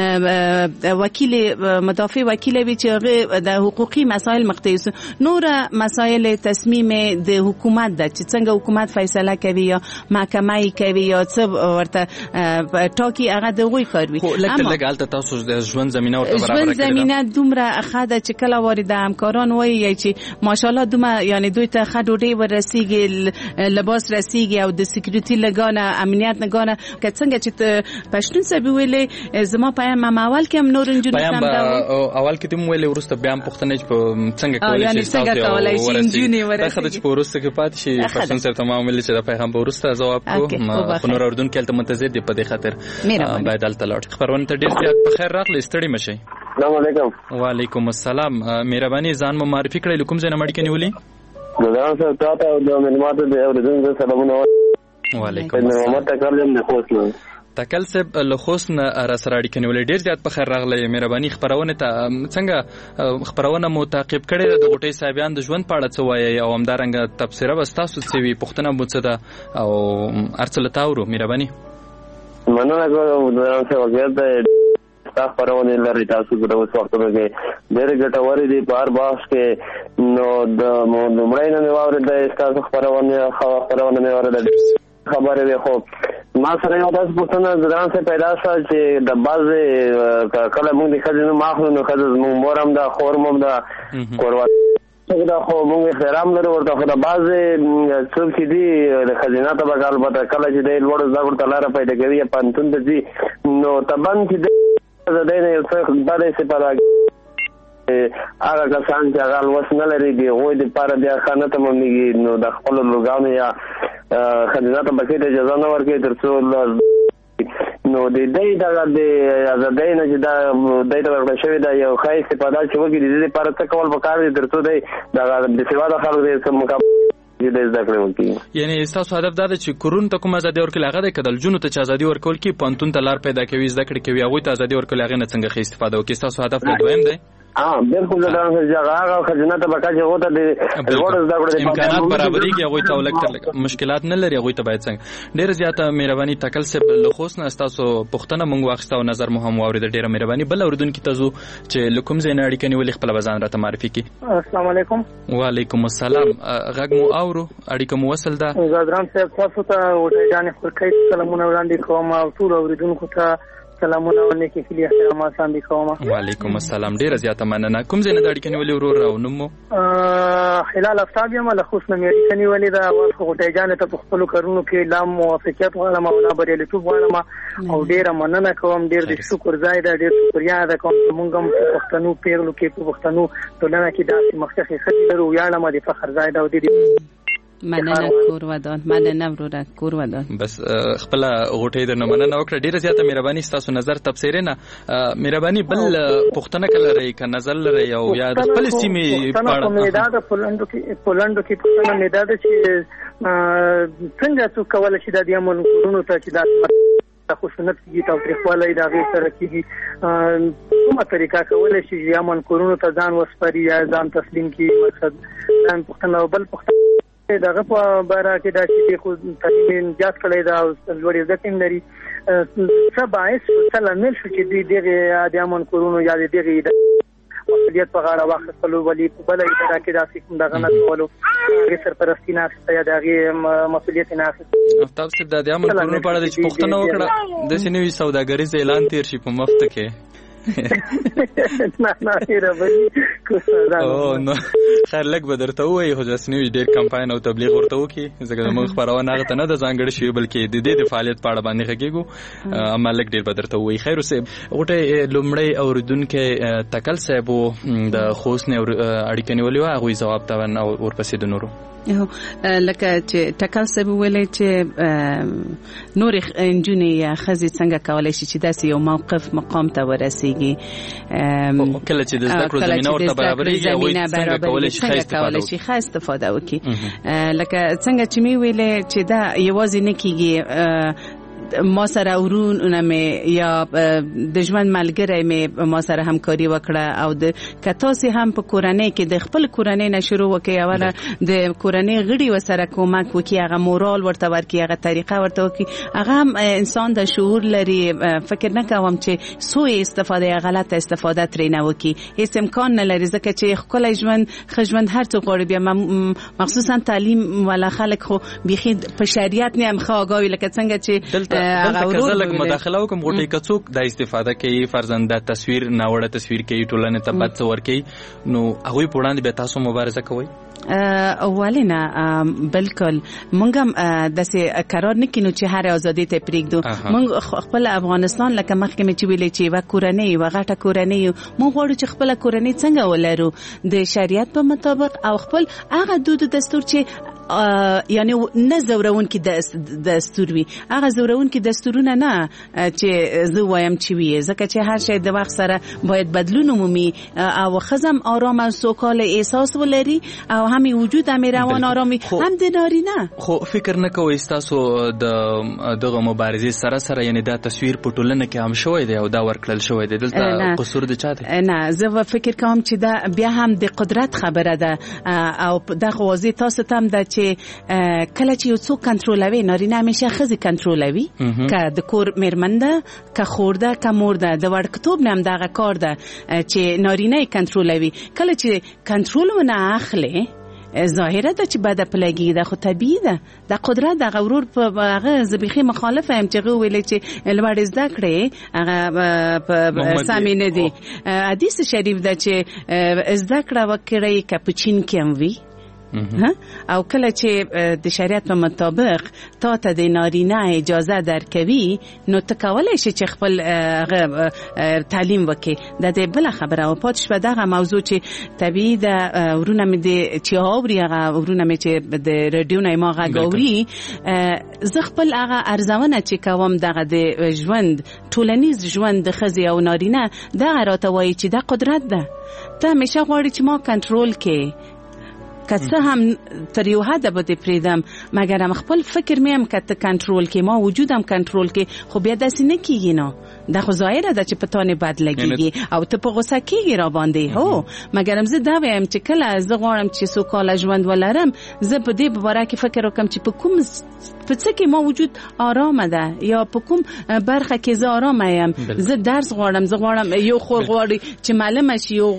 وکیل مدافع وکیل وی چې د حقوقي مسائل مختص نور مسائل تصمیم د حکومت ده چې څنګه حکومت فیصله کوي یا محکمه کوي یا څه ورته ټاکي هغه د غوي کار وي لکه البته تاسو د ژوند زمينه او برابر کړئ ژوند زمينه دومره خاده چې کله وارد همکاران وایي چې ماشاءالله دومره یعنی دوی ته خډوډي ورسیږي لباس رسیږي او د سکیورټي لګانه امنیت لګانه که څنګه چې پښتون سبي ویلې زما پایم اول کې هم نور انجنیر سم دا اول کې تم ویلې ورسته بیا پښتنه چې څنګه کولای شي تاسو انجنیر ورسیږي دا خدای چې ورسته کې پات شي پښتون سره تمام ویلې چې دا پیغام ورسته جواب کو خو نور اردن کې تل منتظر دی په دې خاطر باید دلته لاړ خبرونه ته ډیر زیات په خیر راغلی ستړي مشي السلام علیکم. وعلیکم السلام. مهرباني ځان مو معرفي کړئ، کوم ځای نه مړی کني ولي؟ ګلان سره تاسو د ملماتو د اوریدونکو سلامونه. وعلیکم السلام. محمد تکلم نه خوښ تکل صاحب له خوست نه را سره اړیکه نیولې، ډیر زیات په خیر راغلی. مهرباني خبرونه ته څنګه خبرونه مو تعقیب کړې د غټي صاحبان د ژوند پاړه څه وایي او همدارنګه تفسیره وستاسو څه وی پښتنه مو څه ده او ارڅل تاورو. مهرباني مننه کوم د څه وګړه تاسو پرونه لري، تاسو د اوس وختونو کې ډېر ګټوري دي په هر باس کې. نو د مړای نه واورې د تاسو خبرونه مې واورېدل خبرې وي. خو ما سره یو داس پوښتنه ځان څخه پیدا شوه چې د بعضې کله موږ د ښځې نوم اخلو نو ښځه زموږ مور هم ده، خور هم ده، کوروا دا خو موږ احترام لرو ورته. خو د بعضې څوک چې دي د ښځینه طبقه البته کله چې دی لوړو زده کړو ته لاره پیدا کوي یا پوهنتون ته ځي نو طبعا چې دی نه یو څه دا دی چې په هغه کسان چې هغه لوست نه لري د هغوی دپاره بیا ښه نه تمامېږي. نو د خپلو لورګانو یا ښځینه طبقې ته اجازه نه ورکوي تر څو نو د دی دغه د ازادۍ نه چې دا دی ته ورکړل شوې ده یو ښه استفاده چې وکړي د دې دپاره څه کول پکار دي تر څو دی دغه بېسواده خلک دی څه مقابله یعنی تاسو هدف دا ده چې کورونو ته کوم ازادي ورکول هغه د کدل جنونو ته چې ازادي ورکول کی پانتون ته لار پیدا کوي زده کړې کوي هغه ته ازادي ورکول هغه نه څنګه خې استفاده وکړي. تاسو هدف دا دویم دی؟ بالکل دا هغه خزینه ته بقا چې وته د ورډ زده کړې امکانات برابرېږي هغه ته ولکتر مشکلات نه لري هغه ته باید څنګه ډېر زیاته مهرباني تکل سه له خوښ نه تاسو پښتنه مونږ واخستو نظر مو هم واورید. ډېر مهرباني بل اوردونکو ته زو چې لکم زین اړیکه نیولې خپل وزن راته معرفي کی. السلام علیکم. وعلیکم السلام. غږ مو اورو اړیکه مو وصل ده. زادران صاحب تاسو ته وټه جان خورکې سلامونه وړاندې کوم او ټول اوریدونکو ته سلامونه ورنکې کلی احترامات باندې کوم. وعلیکم السلام. ډیره زیاته مننه. کوم ځای نه د اړیکې نیولې ورور او نوم مو؟ هلال افتاب یم له خوست نه مې اړیکه نیولې ده. غوټۍ جانې ته په خپلو کارونو کې لا موافقیت غواړم او لا بریالیتوب غواړم او ډیره مننه کوم. ډیر د شکر ځای ده، ډیر شکریا ده کوم چې موږ هم په پښتنو پیغلو کې په پښتنو ټولنه کې داسې مخکښې ښځې لرو. ویاړم د فخر ځای ده او د مننه کور ودان. مننه وروره کور ودان. بس خپل غوټې درنه مننه وکړه. ډیره زیاته مهرباني تاسو نظر تبصره نه مهرباني بل پښتنه کله لري ک نظر لري او یا د خپل سیمې په میدا د پولندو کې پښتنه میدا د چې څنګه څو کول شي د یمن کورونو ته چې د خوشنط کیږي او تریخوالی دا غي سره کیږي کومه طریقه کولای شي یمن کورونو ته ځان وسپاري یا ځان تسلیم کی مقصد ځان پښتنه بل پښتنه دغه په باره کې دا چې خو تعلیم جات کړی دا لوړې زده کړې لري څه باعث څه لامل شو چې دغه د امن کورونو یا دغه مسؤلیت په غاړه واخیستلو ولې په بله اداره کې داسې کوم دغه نه کولو هغې سرپرستي نه اخیسته یا د هغې مسؤلیت نه اخیسته. آفتاب صاحب د امن کورونو په اړه چې پوښتنه وکړه داسې نوي سوداګریز اعلان تیر شي په مفت کې نه راوړي او نو خیر لګ بدرته وای خو جسنی ډیر کمپاین او تبلیغ ورته وکي ځکه موږ خبرونه هغه ته نه د ځانګړي شی بلکې د دې د فعالیت په اړه باندې غږیږو اما لګ ډیر بدرته وای. خیر اوسه غټه لومړی اوردونکو تکل صاحب د خوسنه اړیکې نیولې هغه جواب تا ون او ورپسې د نورو لکه چې ټکل سبب ویلې چې نور انجونی یا خزي څنګه کولای شي چې داسې یو موقف مقام ته ورسیږي کله چې د زده کړو زمينه ورته برابرېږي او څنګه کولای شي ښه استفاده وکړي. لکه څنګه چې می ویلې چې دا یوازې نه کیږي ما سره ورونه مې یا د ژوند ملګری مې ما سره همکاري وکړه او د کتاسي هم په کورنۍ کې د خپل کورنۍ نه شروع وکړي اوله د کورنۍ غړي وسره کومک وکړي هغه مورال ورته ورکړي هغه طریقه ورته وکړي هغه هم انسان د شعور لري. فکر نه کوم چې سوء استفاده غلطه استفاده ترې نه وکړي هیڅ امکان نه لري ځکه چې خپل ژوند هر څه غواړي بیا مخصوصا تعلیم ولا خلک خو بيخي په شریعت نه هم خواږي لکه څنګه چې دلته لږ مداخله وکم غوټي کڅوک د استفاده کوي فرزند تصویر ناوړه تصویر کوي ټولنه ته بد څور کوي نو هغه په وړاندې به تاسو مبارزه کوئ؟ اولینا بالکل مونږ داسې قرار نه کینو چې هر ازادي ته پریږدو. مونږ خپل افغانستان لکه مخکې مې چې ویلې چې وا کورنۍ و غټه کورنۍ مونږ غواړو چې خپل کورنۍ څنګه ولرو د شریعت په مطابق او خپل هغه دود دستور چې یعنی نه زورون کې د دستور وي هغه زورون کې دستورونه نه چې زه وایم چې وي ځکه چې هر شی د وخت سره باید بدلون ومومي او خزم آرام او سوکاله احساس ولري او هم وجود هم روان آرامي هم د نارینه. خو فکر نه کوئ تاسو دغه مبارزې سره سره یعنی دا تصویر په ټولنه کې هم شوی دی او دا ورکړل شوی دی دلته قصور د چا دی؟ نه زه فکر کوم چې دا بیا هم د قدرت خبره ده او دا خوازي تاسو ته هم ده چې کله چې یو څوک کنټرولوي نارینه همیشه ښځې کنټرولوي که د کور میرمن ده که خور ده که مور ده د وړکتوب نه هم دغه کار ده چې نارینه یې کنټرولوي. کله چې کنټرول ونه اخلي ظاهره ده چې بده پلګي ده خو طبیعي ده د قدرت د غرور په هغه زبیخي مخالفه هم چې ویل چې لوړ زده کړې هغه سامي نه دي. حدیث شریف ده چې زده کړه وکړي کپچین کې هم وي او کله چې د شریعت په مطابق تا ته د نارینه اجازه درکوي نو ته کولای شې چې خپل تعلیم وکې. د دې بل خبره او پاتې شوه دغه موضوع چې طبیعي د ورونه مې د چې اوري هغه ورونه مې چې د رادیو نه ما غږ اوري زه خپل هغه ارزونه چې کوم دغه د ژوند ټولنیز ژوند د ښځې او نارینه دغه راته وایي چې دا قدرت ده ته همیشه غواړي چې ما کنټرول کې که څه هم تر یو حده به دې پرېږدم مګر هم خپل فکر مې هم که ته کنټرول کې ما وجود هم کنټرول کې خو بیا داسې نه کېږي نو دا خو ظاهره ده چې په تا نه بد لګېږي او ته په غوسه کېږي را باندې هو مګر هم زه دا وایم چې کله زه غواړم چې سوکاله ژوند ولرم زه په دې باره کې فکر وکړم چې په کوم په څه کې ما وجود آرامه ده یا په کوم برخه کې زه آرامه یم. زه درس غواړم زه غواړم یو خور غواړي چې معلم شي یو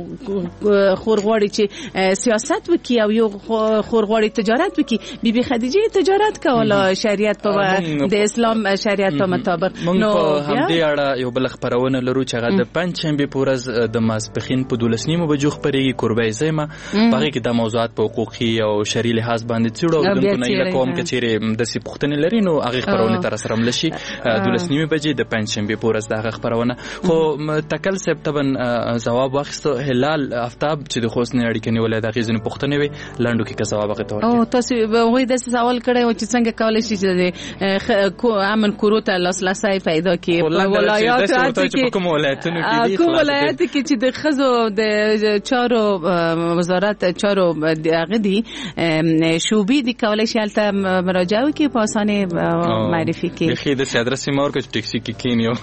خور غواړي چې سیاست وکي او یو خور غواړي تجارت وکي. بیبي خدیجه تجارت کوله شریعت په د اسلام شریعت په مطابق. نو هم دې اړه یو بل خبرونه لرو چې هغه د پنځشنبه په ورځ د ماسپخین په 12 بجو خبرېږي قربای زما هغه کې د موضوعات په حقوقي او شرعي لحاظ باندې څړو د نه کوم کچېره د سی پختنې لري نو هغه خبرونه تر سره ملشي 12 بجې د پنځشنبه په ورځ دغه خبرونه. خو تکل سپتمبر جواب واخیستو هلال افتاب چې د خوسنې اړیکې نیولې د غیزن پختنې وي لاندو کې جواب غوښتو. او تاسو وایي د سوال کړی و چې څنګه کولای شي چې د امن کوروته لاسلسای پیدا کړي په ولایاتو کې کوم ولایتونو کې کوم ولایت کې چې د خزو د چارو وزارت چارو دغه دي شوبې دي کولای شي البته مراجعه وکړي په اسانه معرفي کې خې د ادرس مور کې ټیکسي کې کینیو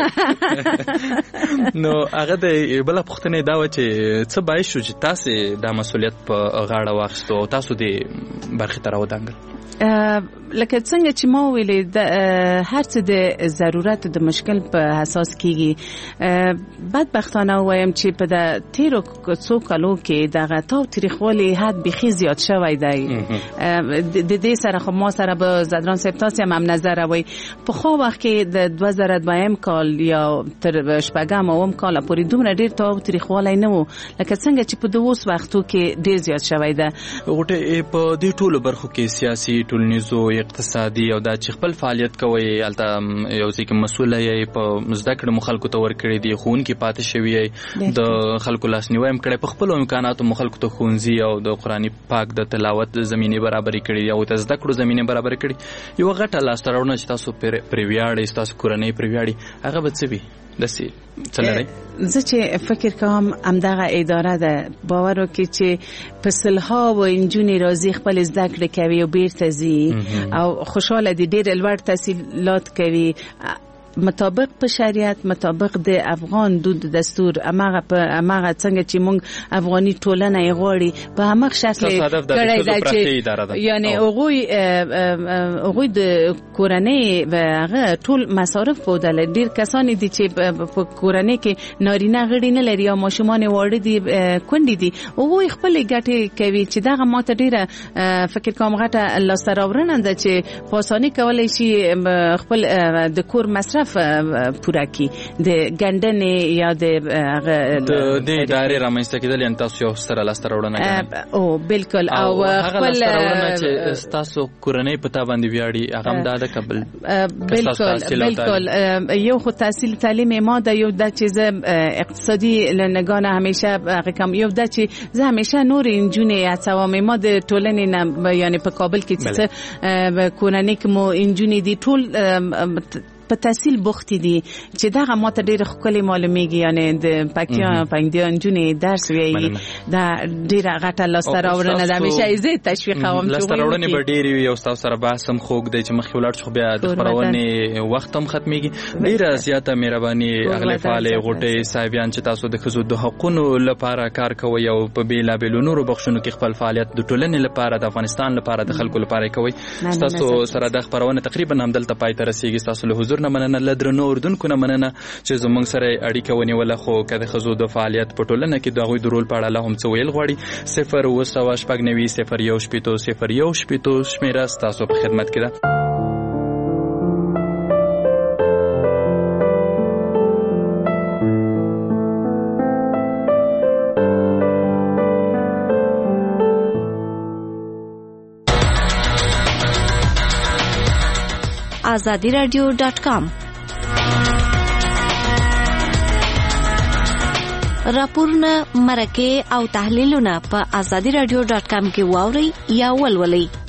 نو هغه د بل پختنې دا و چې څه بای شو چې تاسو د مسولیت په غاړه واخستو او تاسو د برخه تر ودانګل لکه څنګه چې ما ویلې د هر څه د ضرورت د مشکل په اساس کېږي. بدبختانه وایم چې په د تیرو څو کالو کې د غتاو تاریخوالي حد بخي زیات شوی دی. د دې سره خو ما سره به زدران صاحب تاسو هم نظر وای په خو وخت کې د 2002 کال یا تر شپږم اوم کال پورې دومره ډیر تاو تاریخوالي نه وو لکه څنګه چې په دوس وختو کې ډیر زیات شوی دی. غوټه په دې ټولو برخو کې سیاسي ټولنیزو اقتصادي او د خپل فعالیت کوي الته یو ځکه مسؤل یې په زده کړه مخالکو ته ور کړی دی خون کې پاتې شوی د خلکو لاسنیوي هم کړی په خپل امکاناتو مخالکو ته خونځي او د قرآني پاک د تلاوت زمينه برابرۍ کړي او د زده کړو زمينه برابر کړي. یو غټه لاسترونه چې تاسو پر ویاړې تاسو کورنۍ پر ویاړې هغه به څه وي دسي چلري. زه چې فکر کوم امدغه اداره ده باور وکړي چې په سلها و انجونی راځي خپل زده کړې کوي او بیرته ځي او خوشاله دي ډېر لوړ تحصیلات کوي مطابق په شریعت مطابق د افغان دود دستور امغه څنګه چې موږ افغاني ټولنه یې غواړي په همغه شکل کړی دا چې یعنی هغوی د کورنۍ هغه ټول مصارف بودل ډیر کسان دي چې په کورنۍ کې نارینه غړي نه لري یا ماشومان واړه دي کونډې دي هغوی خپل ګټې کوي چې دغه ماته ډیره فکر کوم غټه لاسته راوړنه ده چې په اسانۍ کولای شي خپل د کور مصرف مصرف پوره کی د ګندنې یا د ادارې رامنځته کېدل ان تاسو یو سره لاسته راوړنه او بالکل او خپل چې تاسو کورنۍ پتا باندې ویاړي هغه د قبل بالکل یو خو تحصیل تعلیم ما د یو د چیز اقتصادي لنګانه همیشه رقم یو د چې زه همیشه نور انجونې هڅوم ما د ټولنې نه یعنی په کابل کې چې کورنۍ کې مو انجونې دي ټول په تحصیل بوختي دي چې دا ماته ډېر خپل معلومیږي یعنی د پاکستان پنځه انجونې درس ویي دا ډېر غټه لاسته راوړنه ده همیشه یې تشویق کوم چې لاسته راوړنې به ډېر یو تاسو سره بحث هم خوږ دی چې مخکې ولاړ شو بیا د خبرونې وخت هم ختميږي ډېر زیاته مهرباني اغله فعال غوټي صاحبان چې تاسو د خزو د حقوقو لپاره کار کوي او په بیلا بیلو نورو بخښونو کې خپل فعالیت د ټولنې لپاره د افغانستان لپاره د خلکو لپاره کوي تاسو سره د خبرونه تقریبا هم دلته پای ته رسیدي تاسو له حضور نه مننه لدرنو اردوونکو نه مننه چې زموږ سره اړیکه ونیوله خو کله خزو د فعالیت په ټولنه کې د غوي درول په اړه هم څه ویل غواړي 0 شمیره تاسو په خدمت کې ده azadiradio.com راپورونه مرکه او تحلیلونه په azadiradio.com کې واوري یا ولولئ